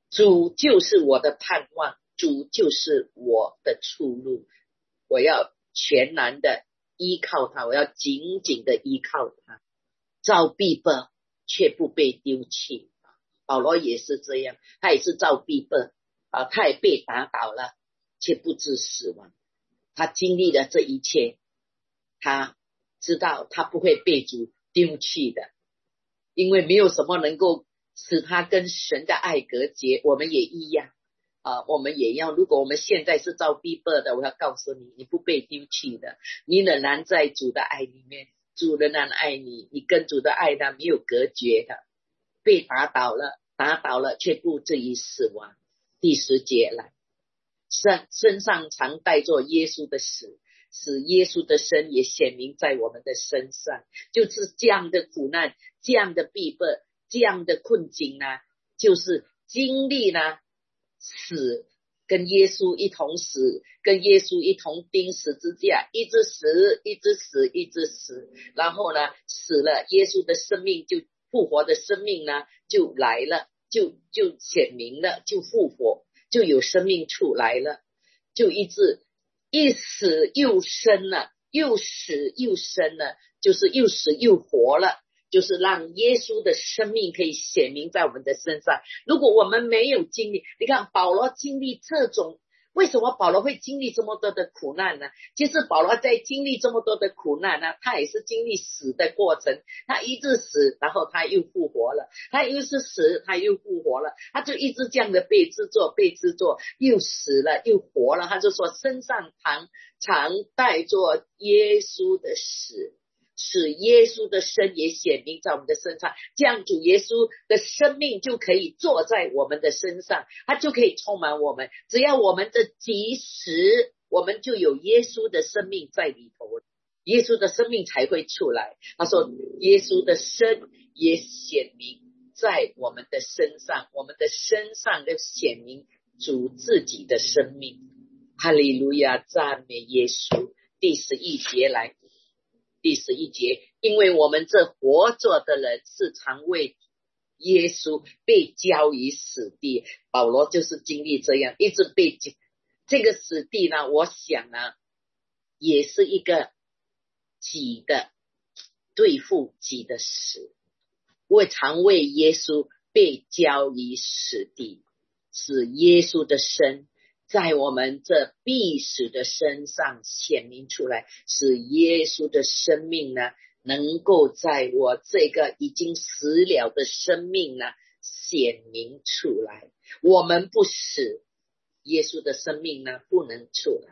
主就是我的盼望，主就是我的出路，我要全然的依靠他，我要紧紧的依靠他，遭逼迫却不被丢弃。保罗也是这样，他也是遭逼迫啊，他也被打倒了，却不致死亡。他经历了这一切，他知道他不会被主丢弃的，因为没有什么能够使他跟神的爱隔绝。我们也一样啊，我们也要，如果我们现在是遭逼迫的，我要告诉你，你不被丢弃的，你仍然在主的爱里面，主仍然爱你，你跟主的爱呢没有隔绝的。被打倒了，打倒了却不至于死亡。第十节来，身身上常带着耶稣的死，使耶稣的生也显明在我们的身上。就是这样的苦难，这样的逼迫，这样的困境呢，就是经历呢死，跟耶稣一同死，跟耶稣一同钉十字架，一直死一直死一直死，然后呢死了，耶稣的生命就复活的生命呢就来了，就就显明了，就复活，就有生命出来了，就一直一死又生了，又死又生了，就是又死又活了，就是让耶稣的生命可以显明在我们的身上。如果我们没有经历，你看保罗经历这种，为什么保罗会经历这么多的苦难呢？其实保罗在经历这么多的苦难呢，他也是经历死的过程，他一直死，然后他又复活了，他又是死，他又复活了，他就一直这样的被制作被制作，又死了又活了。他就说身上常常带着耶稣的死，使耶稣的生也显明在我们的身上，这样主耶稣的生命就可以坐在我们的身上，他就可以充满我们。只要我们的及时，我们就有耶稣的生命在里头，耶稣的生命才会出来。他说耶稣的生也显明在我们的身上，我们的身上的显明主自己的生命。哈利路亚，赞美耶稣。第十一节来，第十一节，因为我们这活着的人是常为耶稣被交于死地。保罗就是经历这样，一直被这个死地呢，我想呢也是一个己的对付己的死，为常为耶稣被交于死地，使耶稣的生在我们这必死的身上显明出来，使耶稣的生命呢能够在我这个已经死了的生命呢显明出来。我们不死，耶稣的生命呢不能出来。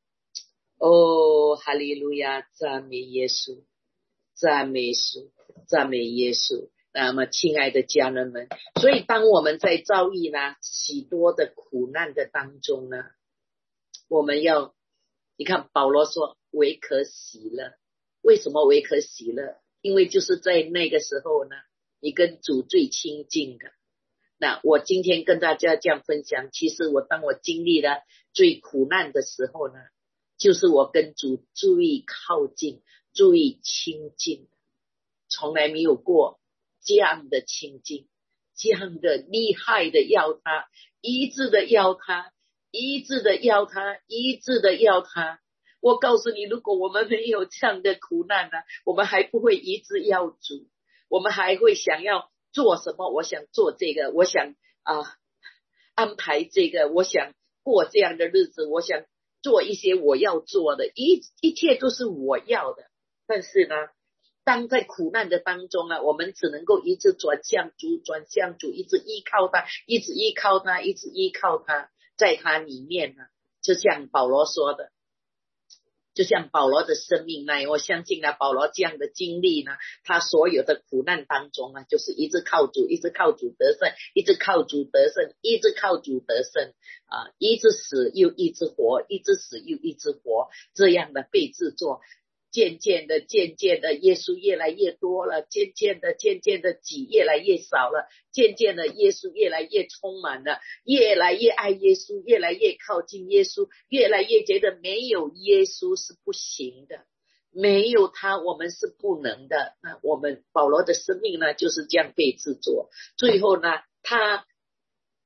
哦，哈利路亚，赞美耶稣，赞美耶稣，赞美耶稣。那么亲爱的家人们，所以当我们在遭遇呢许多的苦难的当中呢，我们要，你看保罗说唯可喜乐。为什么唯可喜乐？因为就是在那个时候呢，你跟主最亲近的。那我今天跟大家这样分享，其实我当我经历了最苦难的时候呢，就是我跟主最靠近最亲近，从来没有过这样的亲近，这样的厉害的要他，一致的要他，一致的要他，一致的要他。我告诉你，如果我们没有这样的苦难呢，我们还不会一致要主，我们还会想要做什么？我想做这个，我想啊安排这个，我想过这样的日子，我想做一些我要做的，一一切都是我要的。但是呢，当在苦难的当中呢，我们只能够一直转向主，转向主，一直依靠他，一直依靠他，一直依靠他，在他里面呢，就像保罗说的，就像保罗的生命那样，我相信呢，保罗这样的经历呢，他所有的苦难当中呢，就是一直靠主，一直靠主得胜，一直靠主得胜，一直靠主得胜啊，一直死又一直活，一直死又一直活，这样的被制作。渐渐的渐渐的耶稣越来越多了，渐渐的渐渐的己越来越少了，渐渐的耶稣越来越充满了，越来越爱耶稣，越来越靠近耶稣，越来越觉得没有耶稣是不行的，没有他我们是不能的。那我们保罗的生命呢就是这样被制作，最后呢他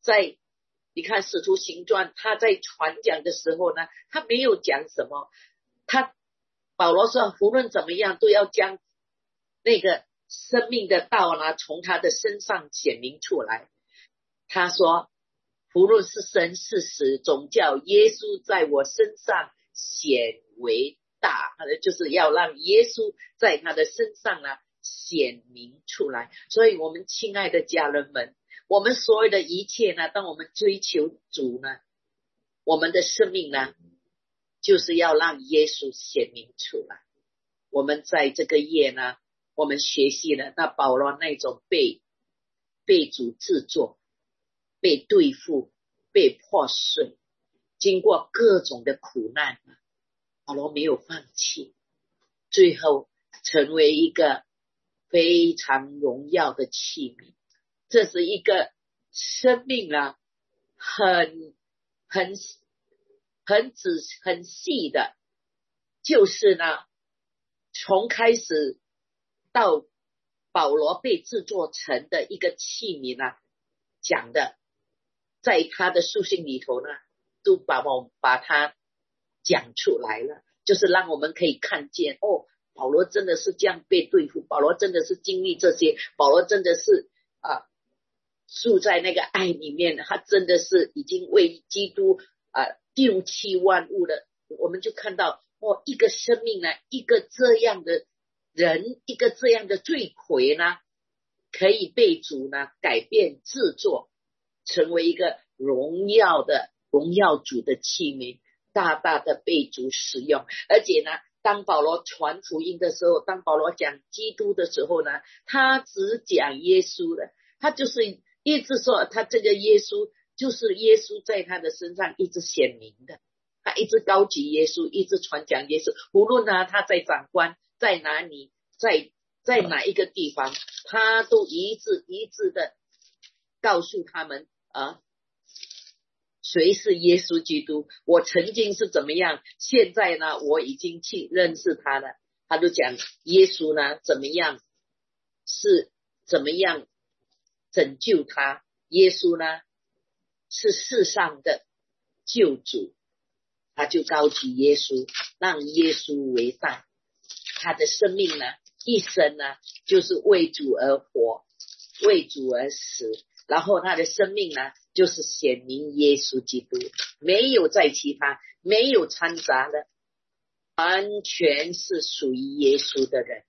在你看使徒行传，他在传讲的时候呢，他没有讲什么，他保罗说无论怎么样都要将那个生命的道呢从他的身上显明出来。他说无论是生是死，总叫耶稣在我身上显为大，就是要让耶稣在他的身上呢显明出来。所以我们亲爱的家人们，我们所有的一切呢，当我们追求主呢，我们的生命呢就是要让耶稣显明出来。我们在这个夜呢，我们学习了那保罗那种被被主制作，被对付，被破碎，经过各种的苦难，保罗没有放弃，最后成为一个非常荣耀的器皿。这是一个生命啊，很很很仔很细的，就是呢从开始到保罗被制作成的一个器皿啊，讲的在他的书信里头呢都把我把它讲出来了，就是让我们可以看见哦，保罗真的是这样被对付，保罗真的是经历这些，保罗真的是啊住在那个爱里面，他真的是已经为基督啊丢弃万物了。我们就看到哦，一个生命呢，一个这样的人，一个这样的罪魁呢，可以被主呢改变制作，成为一个荣耀的荣耀主的器皿，大大的被主使用。而且呢，当保罗传福音的时候，当保罗讲基督的时候呢，他只讲耶稣了，他就是一直说他这个耶稣就是耶稣在他的身上一直显明的，他一直高举耶稣，一直传讲耶稣，无论呢他在长官在哪里，在在哪一个地方，他都一直一直的告诉他们啊，谁是耶稣基督，我曾经是怎么样，现在呢我已经去认识他了。他就讲耶稣呢怎么样是怎么样拯救他，耶稣呢是世上的救主，他就高举耶稣，让耶稣为大，他的生命呢一生呢就是为主而活，为主而死，然后他的生命呢就是显明耶稣基督，没有在其他，没有掺杂的，完全是属于耶稣的人。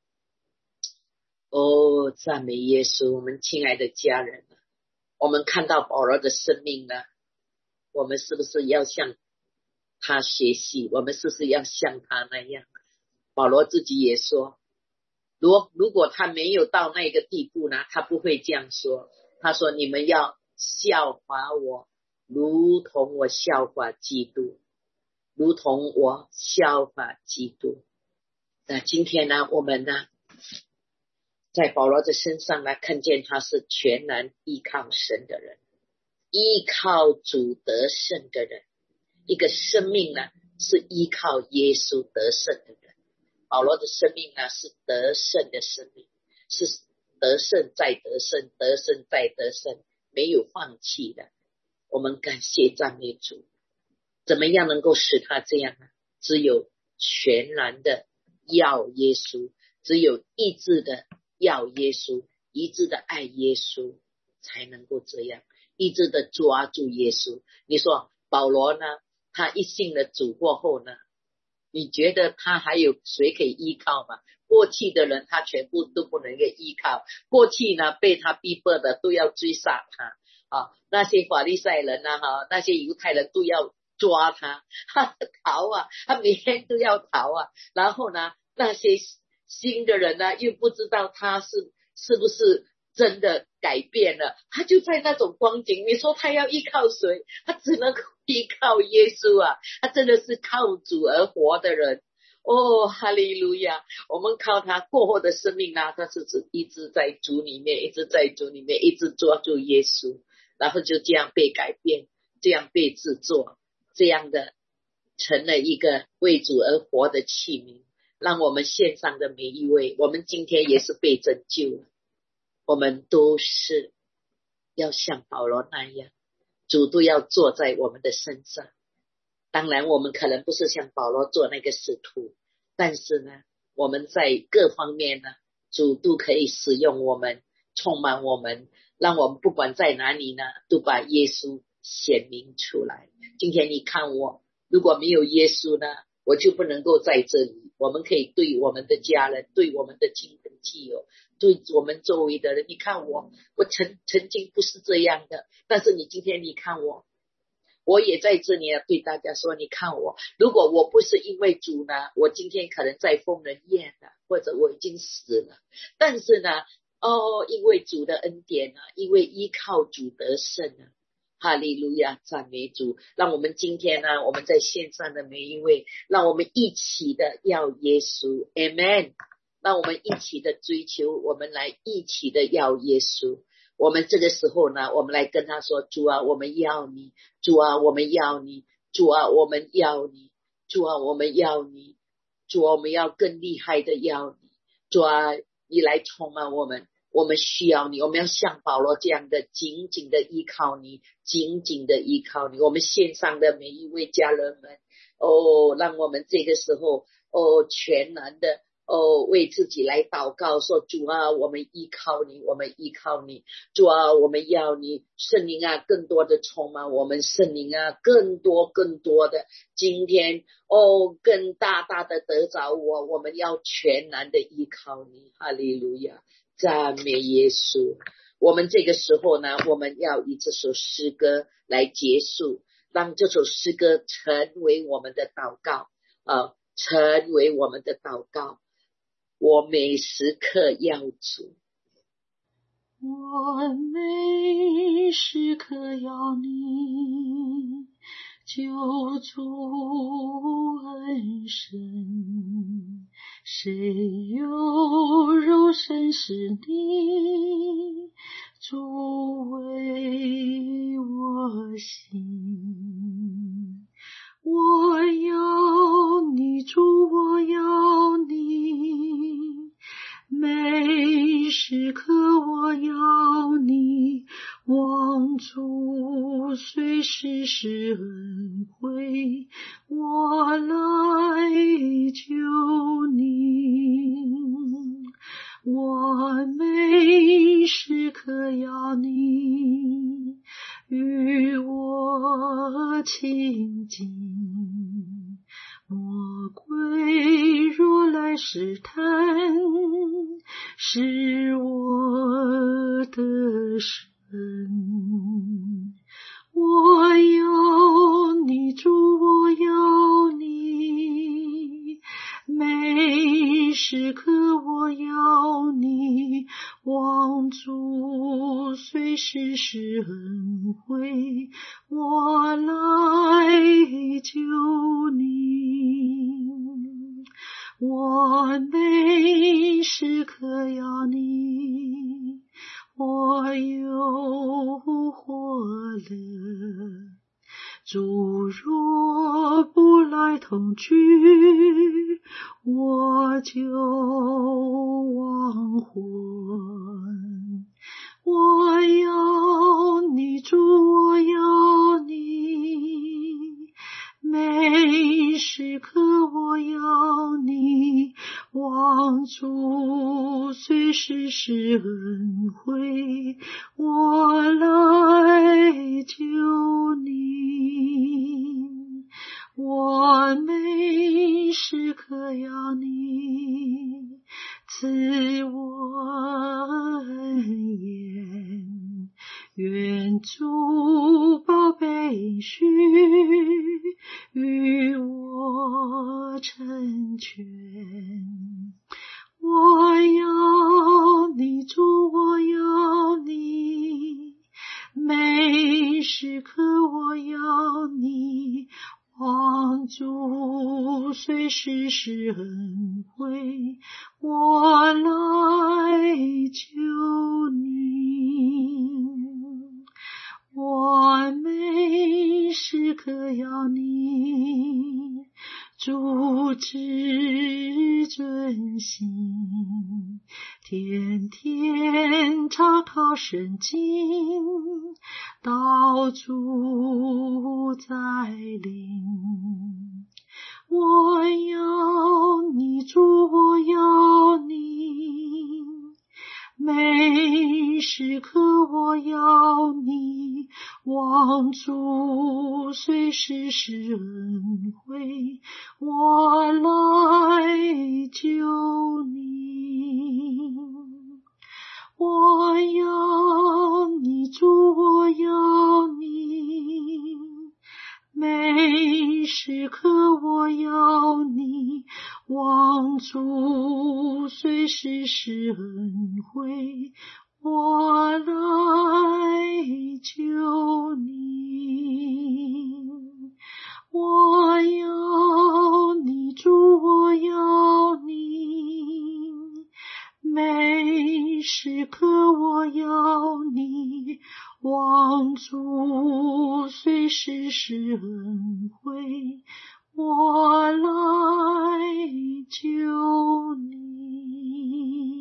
哦，赞美耶稣！我们亲爱的家人，我们看到保罗的生命呢，我们是不是要向他学习？我们是不是要像他那样？保罗自己也说，如果如果他没有到那个地步呢，他不会这样说。他说你们要效法我，如同我效法基督，如同我效法基督。那今天呢，我们呢在保罗的身上呢，看见他是全然依靠神的人，依靠主得胜的人，一个生命呢是依靠耶稣得胜的人。保罗的生命呢是得胜的生命，是得胜再得胜，得胜再得胜，没有放弃的。我们感谢赞美主。怎么样能够使他这样呢？只有全然的要耶稣，只有一致的要耶稣，一致的爱耶稣，才能够这样一致的抓住耶稣。你说保罗呢，他一信了主过后呢，你觉得他还有谁可以依靠吗？过去的人他全部都不能够依靠，过去呢被他逼迫的都要追杀他啊，那些法利赛人啊，哈，那些犹太人都要抓他，他逃啊，他每天都要逃啊。然后呢，那些新的人呢，又不知道他是是不是真的改变了，他就在那种光景，你说他要依靠谁？他只能依靠耶稣啊，他真的是靠主而活的人。哦，哈利路亚！我们靠他过后的生命呢，他是一直在主里面，一直在主里面，一直抓住耶稣，然后就这样被改变，这样被制作，这样的成了一个为主而活的器皿。让我们线上的每一位，我们今天也是被拯救了，我们都是要像保罗那样， 主都要坐在我们的身上。当然我们可能不是像保罗做那个使徒，但是呢我们在各方面呢，主都可以使用我们，充满我们，让我们不管在哪里呢，都把耶稣显明出来。今天你看我，如果没有耶稣呢，我就不能够在这里。我们可以对我们的家人，对我们的亲朋戚友，对我们周围的人，你看我，我曾曾经不是这样的，但是你今天你看我，我也在这里对大家说，你看我，如果我不是因为主呢，我今天可能在疯人院了，或者我已经死了。但是呢哦，因为主的恩典啊，因为依靠主得胜啊，哈利路亚，赞美主。让我们今天呢，我们在线上的每一位，让我们一起的要耶稣 Amen， 让我们一起的追求，我们来一起的要耶稣。我们这个时候呢，我们来跟他说，主啊我们要你，主啊我们要你，主啊我们要你，主啊我们要你，主啊我们要更厉害的要你，主啊你来充满我们，我们需要你，我们要像保罗这样的紧紧的依靠你，紧紧的依靠你。我们线上的每一位家人们，哦，让我们这个时候哦全然的哦为自己来祷告，说主啊我们依靠你，我们依靠你，主啊我们要你，圣灵啊更多的充满我们，圣灵啊更多更多的今天哦更大大的得着我，我们要全然的依靠你，哈利路亚，赞美耶稣。我们这个时候呢，我们要以这首诗歌来结束，让这首诗歌成为我们的祷告，呃，成为我们的祷告。我每时刻要主， 我每时刻要你，救主恩深，谁有肉身是你，主为我心。我要你，主我要你，每时刻我要你，望主随时施恩惠，我来救你。我每时刻要你与我亲近，魔鬼若来试探，使我得胜。我要你，主我要你，每时刻我要你，望主随时施恩惠，我来救你。我每时刻要你，我又活了。主若不来同居，我就亡魂。我要你，主我要你，每时刻我要你，望主随时施恩惠，我来救你。我每时刻要你，赐我恩言，愿主宝贝许与我成全。我要你，主我要你，每时刻我要你，望主随时施恩惠，我来救你。我每时刻要你， 主至遵行，天天查考圣经，道主在临。我要你，主，我要你，每时刻我要你，望主随时施恩惠，我来救你。我要你，主，我要你，每时刻我要你，望主随时施恩惠，我来救你。我要你，主，我要你，每时刻我要你，望主随时施恩惠，我来救你。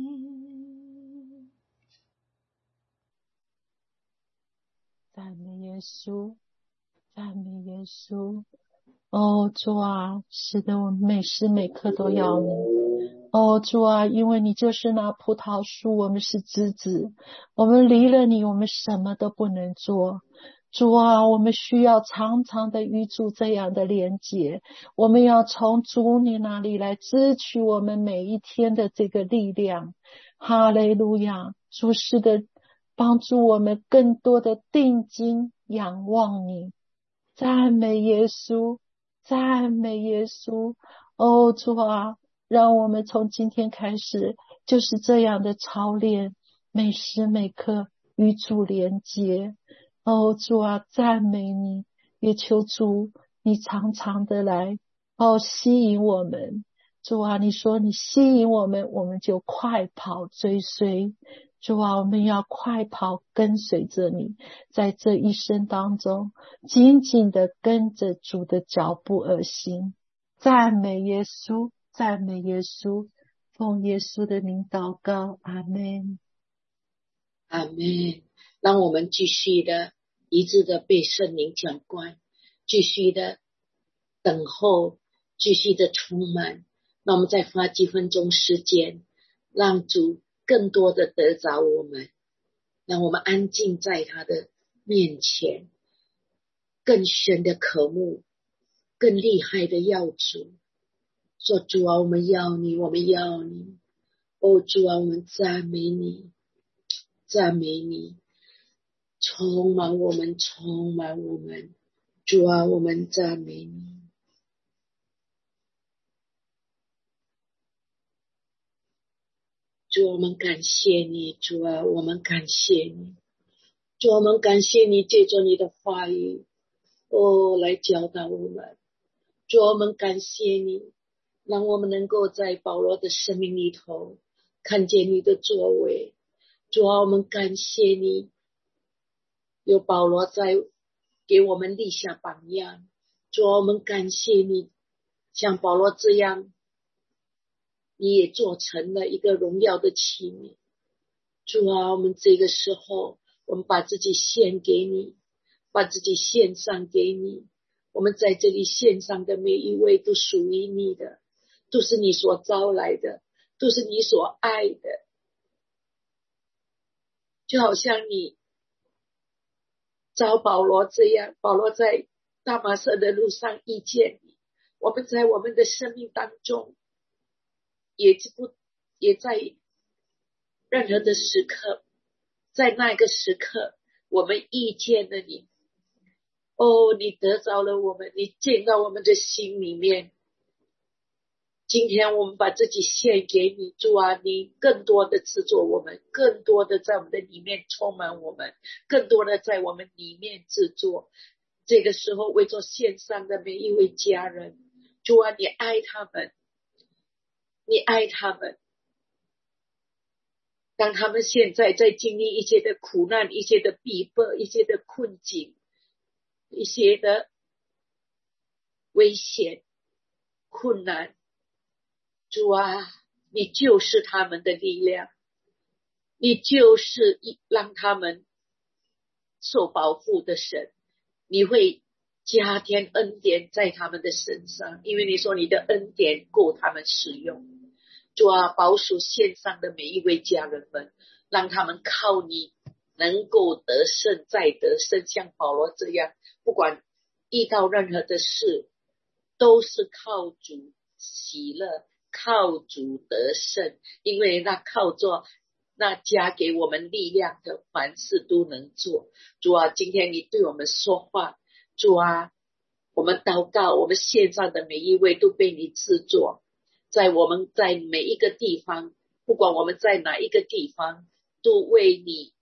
赞美耶稣，赞美耶稣。哦，主啊，是的，我们每时每刻都要你。哦，主啊，因为你就是那葡萄树，我们是枝子，我们离了你，我们什么都不能做。主啊，我们需要常常的与主这样的连结，我们要从主你那里来支取我们每一天的这个力量。哈利路亚，主是的，帮助我们更多的定睛仰望你。赞美耶稣，赞美耶稣。哦，主啊，让我们从今天开始就是这样的操练，每时每刻与主连结。哦，主啊，赞美你，也求主你常常的来哦吸引我们。主啊，你说你吸引我们，我们就快跑追随。主啊，我们要快跑跟随着你，在这一生当中紧紧的跟着主的脚步而行。赞美耶稣，赞美耶稣，奉耶稣的名祷告，阿们， 阿们。让我们继续的一致的被圣灵浇灌，继续的等候，继续的充满。那我们再花几分钟时间，让主更多的得着我们，让我们安静在他的面前，更深的渴慕，更厉害的要主。说主啊，我们要你，我们要你。哦，主啊，我们赞美你，赞美你，充满我们，充满我们。主啊，我们赞美你。主，我们感谢你，主啊，我们感谢你。主，我们感谢你借着你的话语哦来教导我们。主，我们感谢你，让我们能够在保罗的生命里头看见你的作为。主啊，我们感谢你，有保罗在给我们立下榜样。主啊，我们感谢你，像保罗这样，你也做成了一个荣耀的器皿。主啊，我们这个时候，我们把自己献给你，把自己献上给你。我们在这里献上的每一位都属于你的，都是你所招来的，都是你所爱的。就好像你招保罗这样，保罗在大马色的路上遇见你，我们在我们的生命当中也不也在任何的时刻，在那个时刻我们遇见了你。哦，你得着了我们，你进到我们的心里面。今天我们把自己献给你，主啊，你更多的制作我们，更多的在我们的里面充满我们，更多的在我们里面制作。这个时候为着线上的每一位家人，主啊，你爱他们，你爱他们。当他们现在在经历一些的苦难，一些的逼迫，一些的困境，一些的危险， 困难，主啊，你就是他们的力量，你就是让他们受保护的神，你会加添恩典在他们的身上，因为你说你的恩典够他们使用。主啊，保守线上的每一位家人们，让他们靠你能够得胜再得胜，像保罗这样，不管遇到任何的事，都是靠主喜乐，靠主得胜，因为那靠着那加给我们力量的，凡事都能做。主啊，今天你对我们说话，主啊，我们祷告，我们线上的每一位都被你制作，在我们在每一个地方，不管我们在哪一个地方，都为你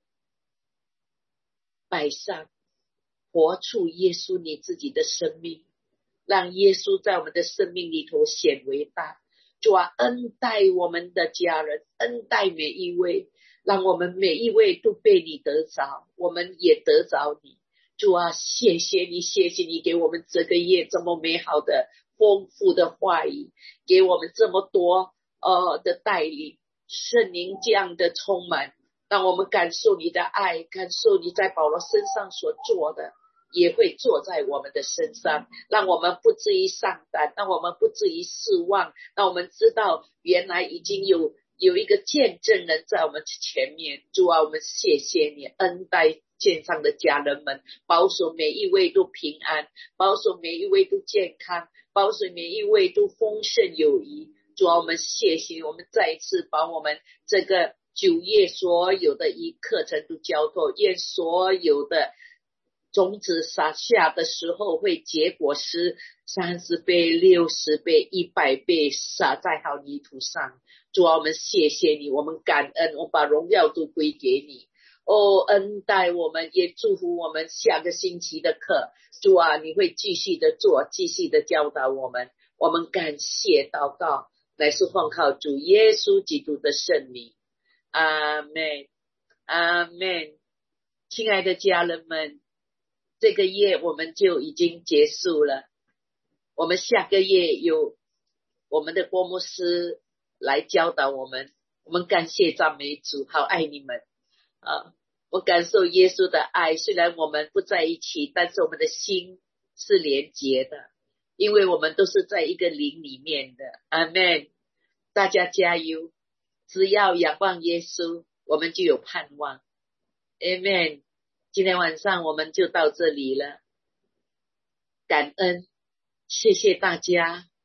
摆上，活出耶稣你自己的生命，让耶稣在我们的生命里头显为大。主啊，恩待我们的家人，恩待每一位，让我们每一位都被你得着，我们也得着你。主啊，谢谢你，谢谢你给我们这个夜这么美好的丰富的话语，给我们这么多呃的带领，圣灵这样的充满，让我们感受你的爱，感受你在保罗身上所做的，也会做在我们的身上，让我们不至于上当，让我们不至于失望，让我们知道原来已经有有一个见证人在我们前面。主啊，我们谢谢你恩待线上的家人们，保守每一位都平安，保守每一位都健康，保守每一位都丰盛有余。主啊，我们谢谢你，我们再一次把我们这个九月所有的一课程都交托，愿所有的种子撒下的时候会结果实，三十倍、六十倍、一百倍撒在好泥土上。主啊，我们谢谢你，我们感恩，我把荣耀都归给你。哦，恩待我们，也祝福我们下个星期的课。主啊，你会继续的做，继续的教导我们。我们感谢祷告，乃是奉靠主耶稣基督的圣名。阿们，阿们。亲爱的家人们，这个月我们就已经结束了，我们下个月有我们的郭牧师来教导我们，我们感谢赞美主，好爱你们啊！我感受耶稣的爱，虽然我们不在一起，但是我们的心是连结的，因为我们都是在一个灵里面的。阿们，大家加油，只要仰望耶稣，我们就有盼望。阿们，今天晚上我们就到这里了，感恩，谢谢大家。